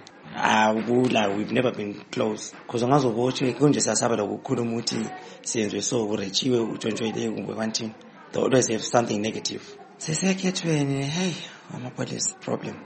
We've never been close because ungazobotshe kunje sasaba lokukhuluma ukuthi siyenzwe so urechiwe utshontshwele kumbe one team, they always have something negative. Sesekhethweni hey amapolice problem.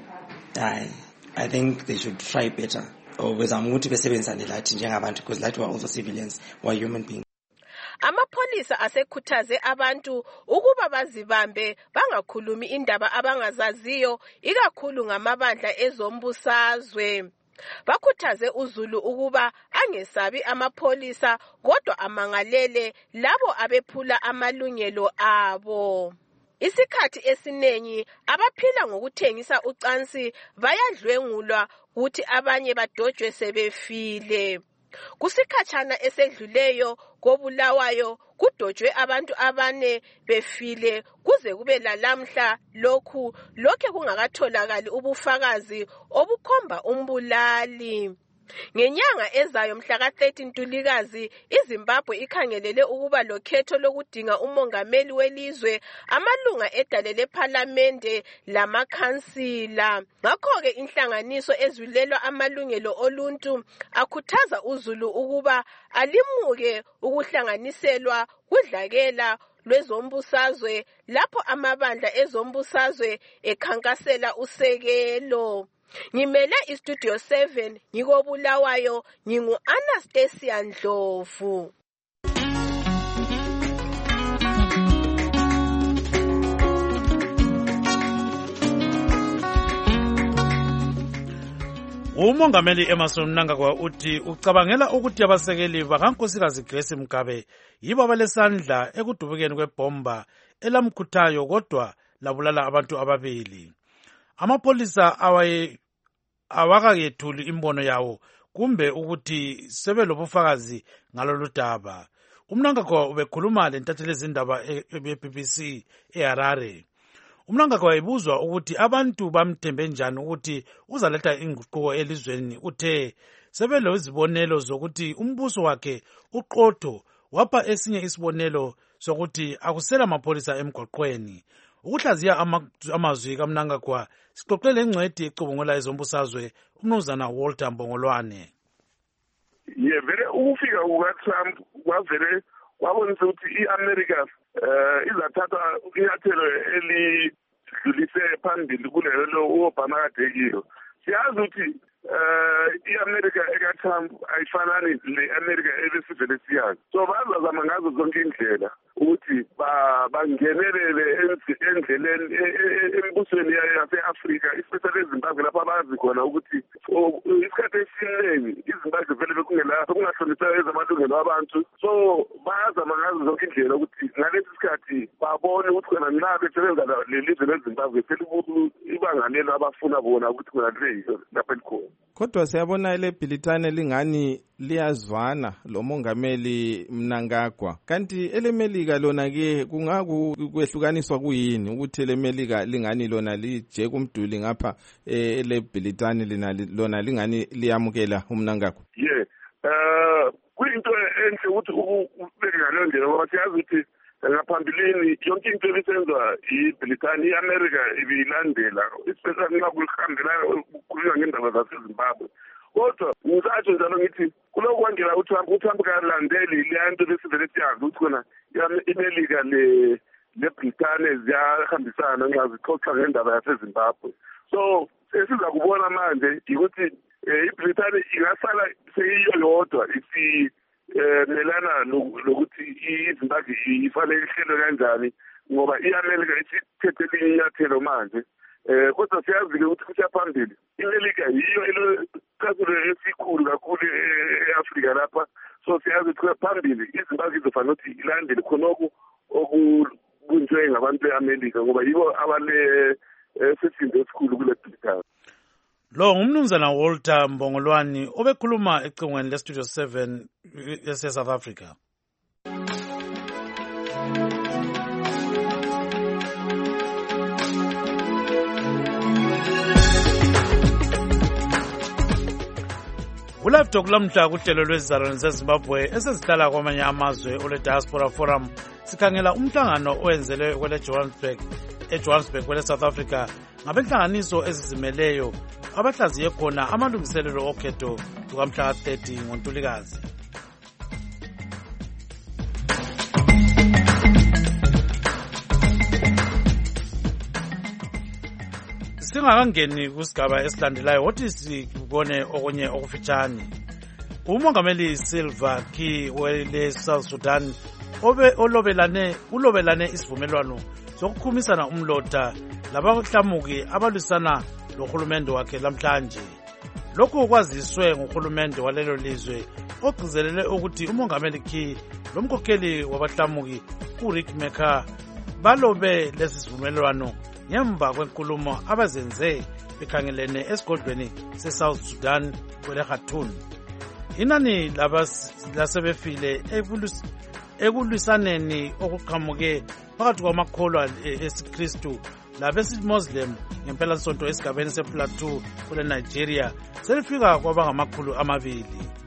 I think they should try better or bezama ukuthi besebenzane lathi njengabantu because lathi we are also civilians, we are human beings.
Amapholisa asekhuthaze abantu ukuba bazibambe bangakhulumi indaba abangazaziyo ikakhulu ngamabandla ezombusazwe. Bakhuthaze uZulu ukuba angesabi amapholisa kodwa amangalele labo abephula amalungelo abo. Isikhathi esiningi abaphila ngokuthengisa ucansi bayadlwengulwa ukuthi abanye badojwe sebefile. Kusikhatshana esedluleyo koBulawayo kudojwe abantu abane befile kuze kube lalamhla lokhu kungakatholakali ubufakazi obukhomba umbulali. Ngenyanga ezayo mhla ka-13 Ntulikazi, iZimbabwe ikhangelele ukuba lokhetho lokudinga umongameli welizwe, amalunga edale lephalamende lamakhansila. Ngakho-ke inhlanganiso ezwilelwa amalungelo oluntu akhuthaza uZulu ukuba alimuke ukuhlanganiselwa kudlakela lwezombusazwe lapho amabandla ezombusazwe ekhankasela usekelo. Ngimele iStudio 7 ngikoBulawayo, ngingu-Anastasia Ndlovu.
Umongameli Emmerson Mnangagwa uthi ucabangela ukuthi abasekeli bakaNkosikazi Grace Mugabe yibo abalesandla ekudubukeni kwebhomba elamkhuthayo kodwa labulala abantu ababili. Amapholisa awakayethuli imbono yawo kumbe ukuthi sebelobufakazi ngalolu daba. UMnangagwa ubekhuluma lentatheli zindaba ye-BBC eHarare. UMnangagwa ebuzwa ukuthi abantu bamthembe njani ukuthi uzaletha inguquko elizweni. Uthe sebelezibonelo zokuthi umbuso wakhe uqotho, wapha esinye isibonelo sokuthi akusela amapholisa emgwaqweni. Ukuhlaziya amazwi kaMnangagwa sixoxele ingcwethi ecubungula ezombusazwe uMnumzana Walter Mbongolwane.
Vele ukufika kukaTrump kwavele kwabonisa ukuthi i-America izathatha inyathelo elidlulise phambili kulelo u-Obama kadekilo. Siyazi ukuthi i-America eka-Trump ayifanani le-America ebesivele siyazi. So bazazama ngazo zonke indlela ukuthi bangenelele endleleni embusweni yase-Afrika, especially eZimbabwe lapho abazi khona ukuthi isikhathi esiningi iZimbabwe vele bekungahlonishwa ezamalungelo abantu. So bayazama ngazo zonke indlela ukuthi ngalesi sikhathi babone ukuthi khona nxa besebenza lelizwe leZimbabwe ibanga lelo abafuna bona ukuthi khona libe lapho elikhona.
Kodwa siyabona le Bhilitane lingani liyazwana lo mongameli Mnangagwa. Kanti elemelika lona ke kungakwehlukaniswa kuyini ukuthi elemelika lingani lona lije kumduli ngapha ele Bhilitane lona lingani liyamukela uMnangagwa? Kuyinto enhle ukuthi ubeke ngaleyo ndlela ngoba siyazi ukuthi ngaphambilini yonke into ebisenzwa iBhilitane i-America ibiyilandela, especially nxa kuhambela kukhulunywa ngendaba zaseZimbabwe. Kodwa ngisatsho njalo ngithi kuloko kwangela uTrump kalandeli leya nto besivele siyazi ukuthi khona iMelika leBhilitane ziyahambisana nxa zixoxa ngendaba yaseZimbabwe. So sesiza kubona manje ukuthi iBhilitane ingasala seyiyo yodwa melana lokuthi iZimbabwe ifanele ihlelwe kanjani ngoba i-America isithethe elinye inyathelo manje. Kodwa siyazi-ke ukuthi kusiya phambili iMelika yiyo elokasilo esikhulu kakhulu e-Afrika lapha. So siyazi ukuthi phambili iZimbabwe izofanele ukuthi ilandele khonokho okubunjwe ngabantu be-America ngoba yibo abale sesindo esikhulu kule Bhilitane.
Lo ngumnumzana Walter Mbongolwane obekhuluma ecingweni leStudio 7 yase-South Africa. Ulive Talk lamhla kuhlelo lwezizalwane zeZimbabwe esezihlala kwamanye amazwe ole Diaspora Forum sikhangela umhlangano owenzelwe eJohannesburg kwele South Africa ngabenhlanganiso ezizimeleyo abahlaziye khona amalungiselelo okhetho lukamhla 30 ngoNtulikazi. Singakangeni kusigaba esilandelayo wothi sibone okunye okufitshane. Umongameli Silva Ki wele South Sudan ulobelane isivumelwano sokukhumisana umlotha labahlamuki abalwisana lohulumende wakhe lamhlanje. Lokhu kwaziswe nguhulumende walelo lizwe ogcizelele ukuthi umongameli Ki lomkhokheli wabahlamuki uRiek Machar balobe lesi sivumelwano ngemva kwenkulumo abazenze bekhangelene esigodlweni se-South Sudan kwele-Khartoum. Inani lasebefile ekulwisaneni okuqhamuke phakathi kwamakholwa esikristu labesi-Muslim ngempelasonto esigabeni se-Plateau kule Nigeria selifika kwabangamakhulu 200.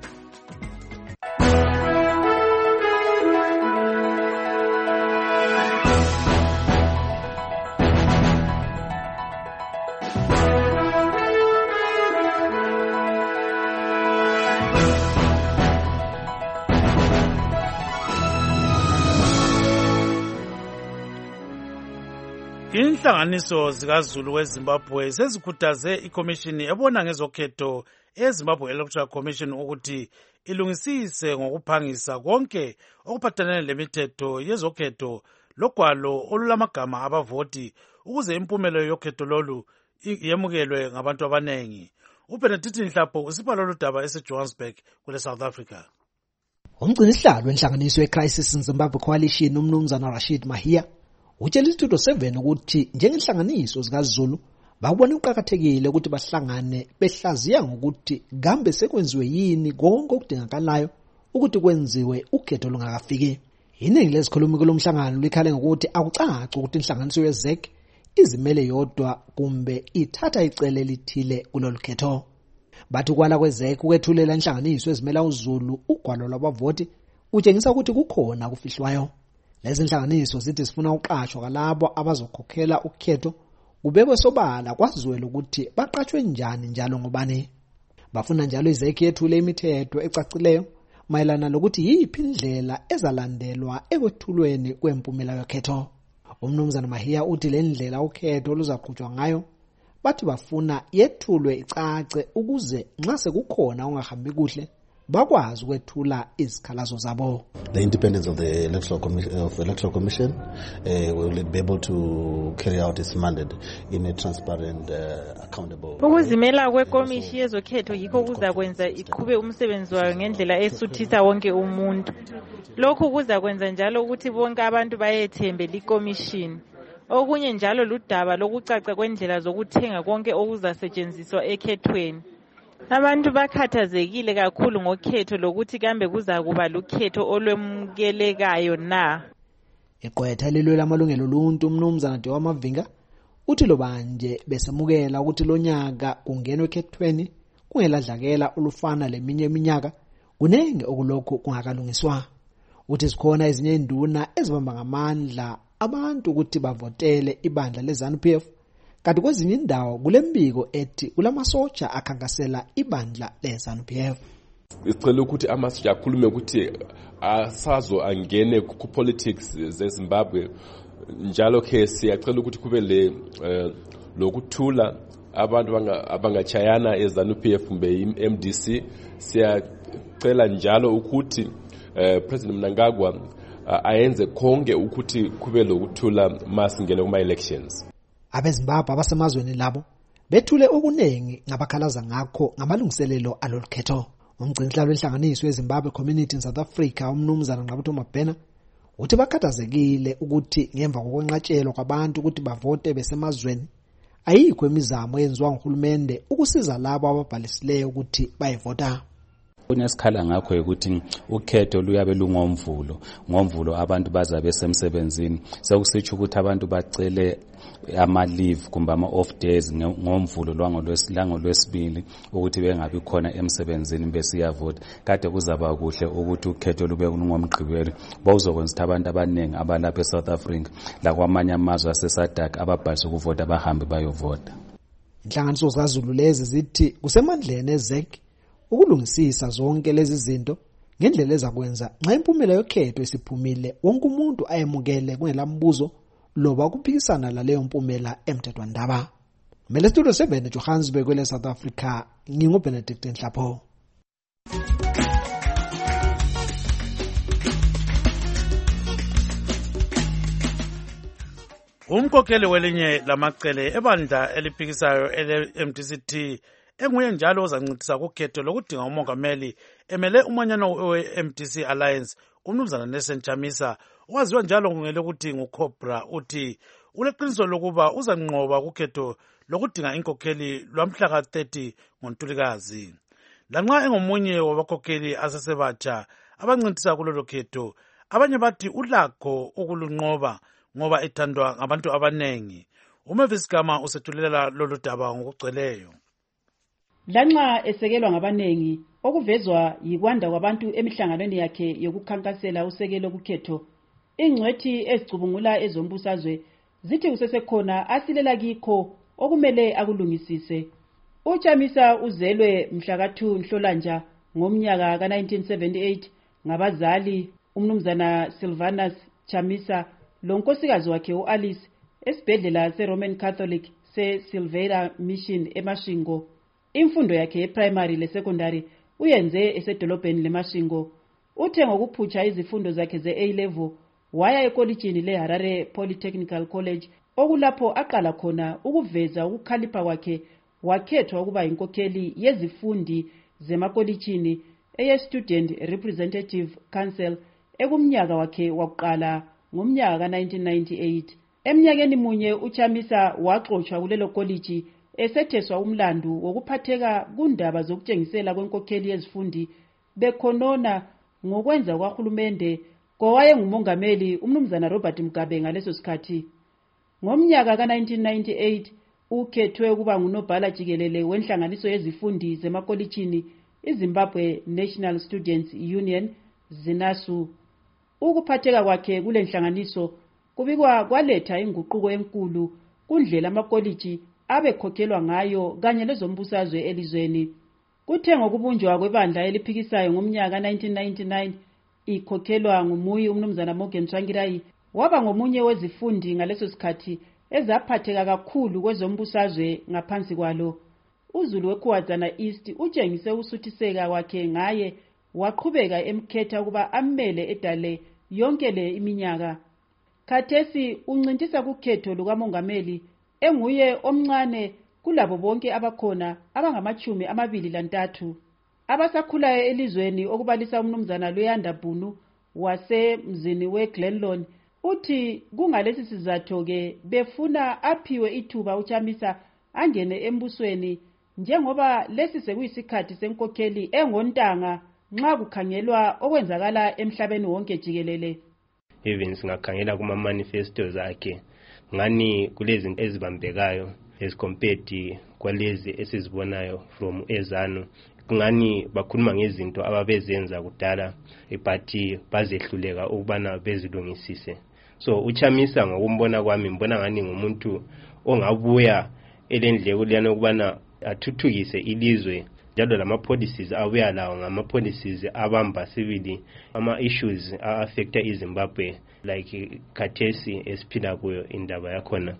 Inhlanganiso zikaZulu weZimbabwe sezikhuthaze ikomishini ebona ngezokhetho eZimbabwe Electoral Commission ukuthi ilungisise ngokuphangisa konke okuphathelene lemithetho yezokhetho logwalo olulamagama abavoti ukuze impumelo yokhetho lolu yemukelwe ngabantu abanengi. uBenedict Nhlapho usipha lolu daba eseJohannesburg kule South Africa.
Umgcinisihlalo wenhlanganiso yeCrisis in Zimbabwe Coalition umnumzana Rashid Mahia utshela iStudio 7 ukuthi njengenhlanganiso zikaZulu bakubona uqhakathekile ukuthi bahlangane behlaziya ngokuthi kambe sekwenziwe yini konke okudingakalayo ukuthi kwenziwe ukhetho lungakafiki. Iningi lezikhulumi kulomhlangano likhale ngokuthi akucaci ukuthi inhlanganiso yeZEC izimele yodwa kumbe ithatha icele lithile kulolu khetho. Bathi kwala kweZEC ukwethulela inhlanganiso ezimela uZulu ugwalo lwabavoti utshengisa ukuthi kukhona kufihlwayo. Lezi inhlanganiso zithi sifuna uqashwa kalabo abazokhokhela ukhetho kubekwe sobala kwaziwe ukuthi baqashwe njani njalo ngobani. Bafuna njalo iZEC yethule imithetho ecacileyo mayelana lokuthi yiphi indlela ezalandelwa ekwethulweni kwempumela yokhetho. Umnumzana Mahia uthi le ndlela ukhetho luzaqhutshwa ngayo bathi bafuna yethulwe icace ukuze nxa sekukhona ongahambi kuhle bakwazi ukwethula izikhalazo zabo.
The independence of the Electoral Commission will be able to carry out its mandate in a transparent, accountable.
Ukuzimela kwekomishi yezokhetho yikho kuzakwenza iqhube umsebenzi wayo ngendlela esuthisa wonke umuntu. Lokhu kuzakwenza njalo ukuthi bonke abantu bayethembe likomishini. Okunye njalo ludaba lokucaca kwendlela zokuthenga konke okuzasetshenziswa ekhethweni. Abantu bakhathazekile kakhulu ngokhetho lokuthi kambe kuzakuba lukhetho olwemukelekayo na.
Igqwetha lilwela amalungelo oluntu umnumzana Dewa Mavinga uthi lo banje besemukela ukuthi lonyaka kungenwe ekhethweni kungeladlakela olufana leminye iminyaka kunenge okulokho kungakalungiswa. Uthi sikhona ezinye induna ezibamba ngamandla abantu ukuthi bavotele ibandla leZANU-PF kanti kwezinye indawo kulembiko ethi kulamasotsha akhankasela ibandla leZANU-PF.
Sicela ukuthi amasotsha akhulume ukuthi asazo angene ku politics zeZimbabwe njalo ke siyacela ukuthi kube le lokuthula abantu abangachayana eZANU-PF kumbe iMDC. Siyacela njalo ukuthi President Mnangagwa ayenze konke ukuthi kube lokuthula masingene kuma elections.
AbeZimbabwe abasemazweni labo bethule okunengi ngabakhalaza ngakho ngamalungiselelo alolukhetho. Umgcinisihlalo wenhlanganiso yeZimbabwe Community in South Africa umnumzana Ngqabutho Mabhena uthi bakhathazekile ukuthi ngemva kokwenqatshelwa kwabantu ukuthi bavote besemazweni ayikho imizamo yenziwa nguhulumende ukusiza labo ababhalisileyo ukuthi bayevota.
Kunesikhala ngakho ukuthi ukhetho luyabe ngomvulo abantu bazabe semsebenzini sekusitsho ukuthi abantu bacele ama leave kumbe ama off days ngomvulo lwangolwesibili ukuthi bengabi khona emsebenzini besiyavota. Kade kuzaba kuhle ukuthi ukhetho lube ngomgqibelo bawuzokwenza abantu abanengi abalapha eSouth Africa la kwamanye amazwe aseSADC ababhalise ukuvota bahambe bayovota.
Inhlanganiso zaZulu lezi zithi kusemandleni eZEC ukulungisisa zonke lezi zinto ngendlela ezakwenza nxa impumela yokhetho isiphumile wonke umuntu ayemukele kungelambuzo loba kuphikisana laleyo mpumela emthethwandaba. Mele Studio 7 Johannesburg kwele South Africa nginguBenedict Nhlapho.
Umkhokheli welinye lamacele ebandla eliphikisayo ele-MDC enguye njalo ozancedisa kukhetho lokudinga umongameli emele umanyano we-MDC Alliance umnumzana Nelson Chamisa owaziwa njalo ngele ukuthi nguCobra uthi uleqiniso lokuba uzanqoba kukhetho lokudinga inkokheli lwamhla ka-30 ngoNtulikazi. Lanxa engomunye wabakhokheli asesebatsha abancintisa kulolo khetho, abanye bathi ulakho ukulunqoba ngoba ethandwa ngabantu abanengi. uMavis Gama usethulela lolu daba ngokugcweleyo.
Lanxa esekelwa ngabanengi, okuvezwa yikwanda kwabantu emihlanganweni yakhe yokukhankasela usekelo kukhetho, ingcwethi ezicubungula ezombusazwe zithi kusesekhona asilela kikho okumele akulungisise. uChamisa uzelwe mhla ka-2 Nhlolanja ngomnyaka ka-1978 ngabazali umnumzana Sylvanus Chamisa lonkosikazi wakhe uAlice esibhedlela seRoman Catholic seSilvera Mission eMashingo. Imfundo yakhe eprimary lesecondary uyenze esedolobheni leMashingo. Uthe ngokuphutsha izifundo zakhe ze-A-level waya ekolijini leHarare Polytechnical College okulapho aqala khona ukuveza ukukhalipha kwakhe. Wakhethwa ukuba inkokheli yezifundi zemakolitshini eye-Student Representative Council ekumnyaka wakhe wakuqala ngomnyaka ka-1998. Eminyakeni munye uChamisa waxoxwa kulelo koliji esetheswa umlandu wokuphatheka kundaba zokutshengisela kwenkokheli yezifundi bekhonona ngokwenza kwahulumende kowayengumongameli umnumzana Robert Mugabe ngaleso sikhathi. Ngomnyaka ka-1998 ukhethwe ukuba ngunobhala jikelele wenhlanganiso yezifundi zemakolitshini iZimbabwe National Students Union ZINASU. Ukuphatheka kwakhe kule nhlanganiso kubikwa kwaletha inguquko enkulu kundlela amakoliji abekhokhelwa ngayo kanye lezombusazwe elizweni. Kuthe ngokubunjwa kwebandla eliphikisayo ngomnyaka ka-1999 ikhokhelwa ngumuyi umnumzana Morgan Tsvangirai waba ngomunye wezifundi ngaleso sikhathi ezaphatheka kakhulu kwezombusazwe ngaphansi kwalo. uZulu weKhuwadzana East utshengise usuthiseka kwakhe ngaye waqhubeka emkhetha ukuba amele edale yonke le iminyaka. Khathesi uncintisa kukhetho lukamongameli enguye omncane kulabo bonke abakhona abangama-23 abasakhulayo elizweni okubalisa umnumzana Luyanda Bunu wasemzini weGlenlon. Uthi kungalesi sizatho ke befuna aphiwe ithuba uChamisa angene embusweni njengoba lesi sekuyisikhathi senkokheli engontanga nxa kukhangelwa okwenzakala emhlabeni wonke jikelele.
Even singakhangela kuma-manifestos akhe ngani kulezinto ezibambekayo as compared kwalezi esizibonayo from ezanu. Kungani bakhuluma ngezinto ababezenza kudala but bazehluleka ukubana bezilungisise. So uChamisa ngokumbona kwami mbona ngani ngumuntu ongabuya elendleko liyana ukubana athuthukise ilizwe njalo lama-policies abuya lawo ngama-policies abamba sibili ama-issues a-affecta iZimbabwe like khathesi esiphila kuyo indaba yakhona.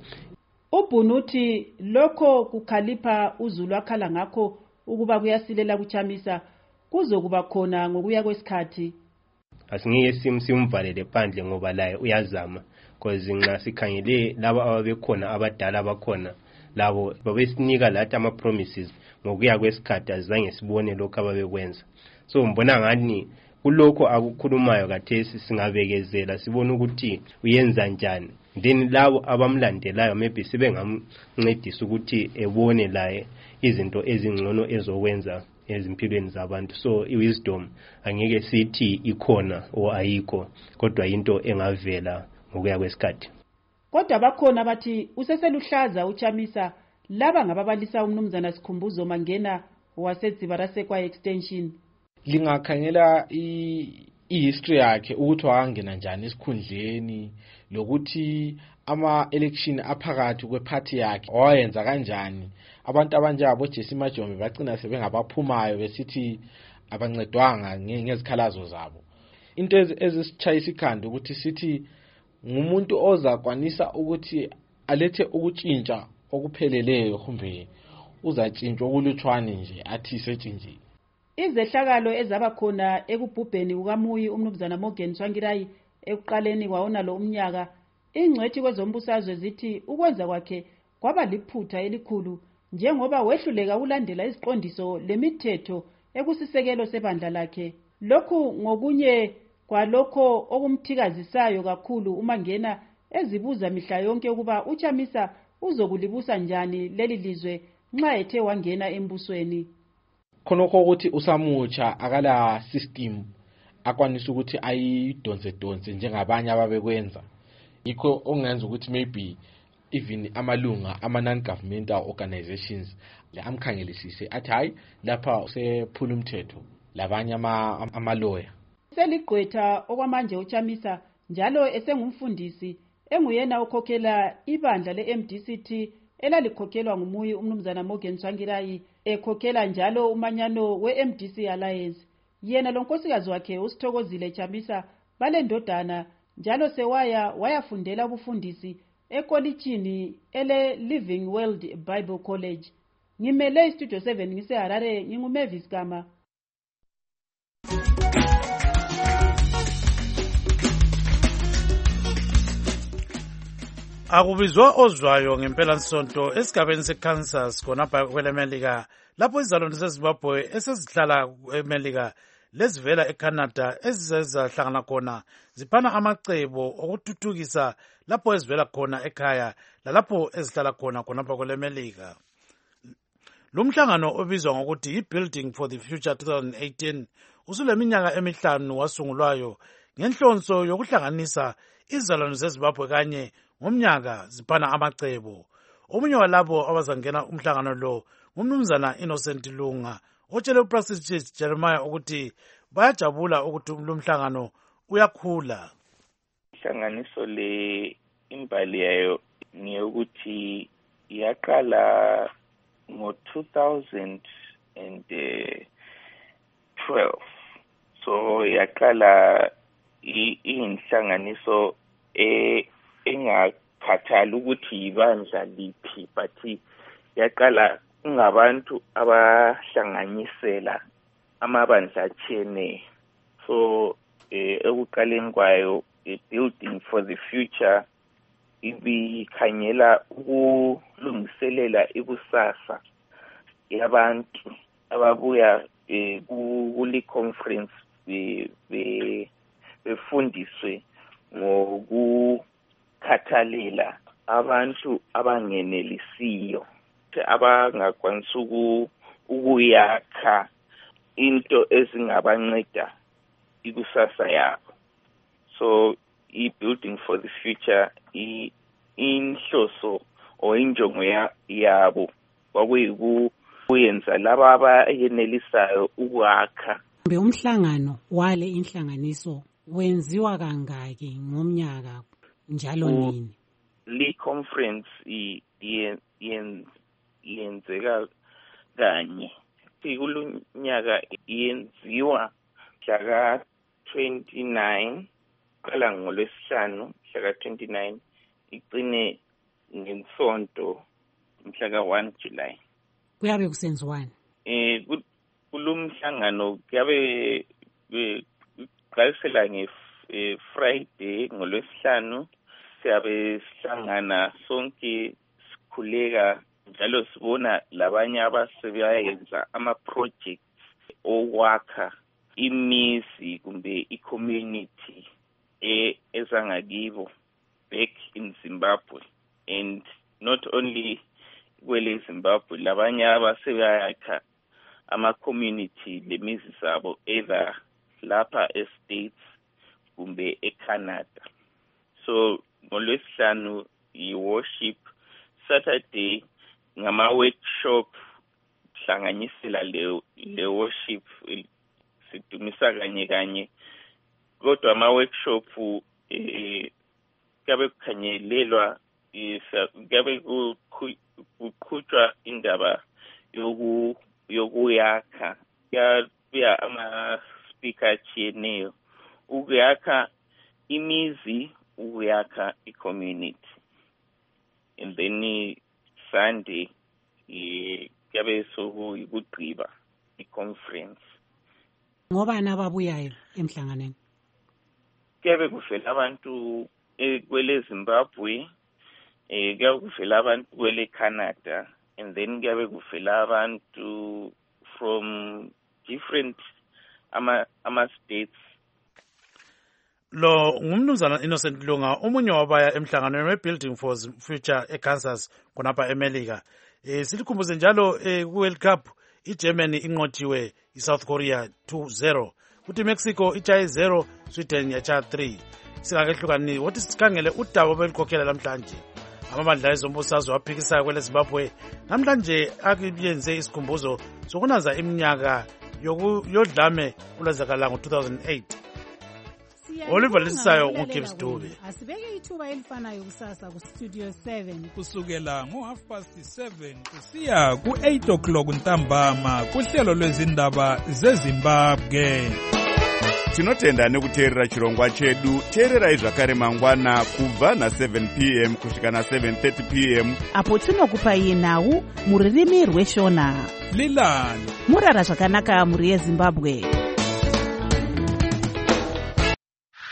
uBunuthi lokho kukhalipha uZulu akhala ngakho ukuba kuyasilela kuChamisa kuzokuba khona ngokuya kwesikhathi.
Asingeke simvalele phandle ngoba laye uyazama because nxa sikhangele laba ababekhona abadala abakhona labo babesinika lathi ama-promises ngokuya kwesikhathi azange sibone lokho ababekwenza. So mbona ngani kulokho akukhulumayo kathesi singabekezela sibone ukuthi uyenza njani, then labo abamlandelayo maybe sibengamncedisa ukuthi ebone laye izinto ezingcono ezokwenza ezimpilweni zabantu. So iwisdom angeke sithi ikhona o ayikho kodwa into engavela ngokuya kwesikhathi.
Kodwa bakhona bathi useseluhlaza uChamisa laba ngababalisa umnumzana Sikhumbuzo Mangena waseDzibarasekwa extension.
Lingakhangela i-history yakhe ukuthi wangena njani esikhundleni lokuthi ama-election aphakathi kweparty yakhe wayenza kanjani. Abantu abanjengabo Jesse Majombe bagcina sebengabaphumayo besithi abancedwanga ngezikhalazo zabo. Into ezisitshayisa ikhanda ukuthi sithi ngumuntu ozakwanisa ukuthi alethe ukutshintsha okupheleleyo kumbe uzatshintshwa okulutshwane nje athi setshintshile.
Izehlakalo ezaba khona ekubhubheni kukamuyi umnumzana Morgan Tsvangirai ekuqaleni kwawona lo umnyaka, ingcwethi kwezombusazwe zithi ukwenza kwakhe kwaba liphutha elikhulu njengoba wehluleka ulandela iziqondiso lemithetho ekusisekelo sebandla lakhe. Lokhu ngokunye kwalokho okumthikazisayo kakhulu uma ngena ezibuza mihla yonke ukuba uChamisa uzokulibusa njani leli lizwe nxa ethe wangena embusweni.
Khonokho ukuthi usamutsha akala system akwanisa ukuthi ayidonse njengabanye ababekwenza. Yikho ongenza ukuthi maybe even amalunga ama-non-governmental organizations amkhangelisise athi hayi lapha usephula umthetho labanye ama-lawyer.
Seligqwetha okwamanje uChamisa njalo esengumfundisi enguyena ukhokhela ibandla le-MDCT elalikhokhelwa ngumuyi umnumzana Morgan Tsvangirai ekhokhela njalo umanyano we-MDC Alliance. Yena lonkosikazi wakhe uSithokozile Chamisa balendodana njalo wayafundela ubufundisi ekolitshini ele Living World Bible College. Ngimele iStudio 7 ngiseHarare nginguMavis Gama.
Akubizwa ozwayo ngempela-nsonto esigabeni seKansas khonapha kwelemelika lapho izalwane zeZimbabwe esezihlala eMelika lezivela eCanada ezizahlangana khona ziphana amacebo okuthuthukisa lapho ezivela khona ekhaya lalapho ezihlala khona khonapha kwelemelika. Lumhlangano obizwa ngokuthi yi-Building for the Future 2018 usuleminyaka emihlanu wasungulwayo ngenhlonso yokuhlanganisa izalwane zeZimbabwe kanye ngomnyaka ziphana amacebo. Omunye walabo abazangena umhlangano lo ngumnumzana Innocent Lunga otshele uPractice Jeremiah ukuthi bayajabula ukuthi lumhlangano uyakhula.
Ihlanganiso le imbali yayo ngiyokuthi yaqala ngo-2012 so yaqala inhlanganiso engakhathali ukuthi yibandla liphi but yaqala ngabantu abahlanganyisela amabandla atshiyeneyo. So ekuqaleni kwayo Building for the Future ibikhangela ukulungiselela ikusasa yabantu ababuya kuli conference befundiswe ngokukhathalela abantu abangenelisiyo abangakwanisa ukuyakha into ezingabanceda ikusasa yabo. So i-Building for the Future inhloso injongo yabo kwakuyikuyenza laba abayenelisayo ukwakha.
Umhlangano wale inhlanganiso wenziwa kangaki ngomnyaka njalo nini?
Li conference yenzeka kanye kulonyaka yenziwa mhla 29 qala ngolwesihlanu mhla 29 icine ngensonto mhla 1 July.
Kuyabe kusenziwani?
Kulumhlangano kuyabe qalisela Friday ngolwesihlanu siyabe sihlangana sonke sikhuleka njalo sibona labanye abasebenza ama-projects okwakha imizi kumbe i-community ezangakibo back in Zimbabwe, and not only kwele Zimbabwe labanye abasebenza ama-community lemizi zabo either lapha e-States kumbe e-Canada. So ngolwesihlanu i-worship, Saturday ngama-workshop hlanganyisela le worship sidumisa kanye kodwa ama-workshop kuyabe kukhanyelelwa kuyabe kuqhutshwa indaba yokuyakha kuyabuya ama-speaker atshiyeneyo ukuyakha imizi ukuyakha i-community, and then Sunday kuyabe sokuyikugqiba i-conference.
Ngobani ababuyayo emhlanganweni?
Kuyabe kuvela abantu kwele Zimbabwe, kuyabe kuvela abantu kwele Canada, and then kuyabe kuvela abantu from different ama-states.
lo ngumnumzana Innocent Lunga omunye wabaya emhlanganweni we-Building for Future eKansas khonapha eMelika. Silikhumbuze njalo ku-World Cup iGermany inqotshiwe iSouth Korea 2-0 kuthi Mexico ichaye 0 Sweden yacha 3. Singakehlukani wothi sikhangele udaba belikhokhela namhlanje amabandla ezombusazwe aphikisayo kwele Zimbabwe namhlanje akuyenze isikhumbuzo sokunaza iminyaka yodlame ulazakala ngo-2008. Oliver Lisayo uGibbs Dube.
Asibeke ithuba elifanayo kusasa ku Studio 7
kusukela ngo7:30 kusiya ku8:00 ntambama kuhlelo lwezindaba zeZimbabwe.
Tinotenda nekuteerera chirongwa chedu. Teererai zvakare mangwana kubva na7 p.m. kusvika na7:30 p.m.
apo tinokupai nhau muririmi rweshona.
Lilani
murara zvakanaka muri yeZimbabwe.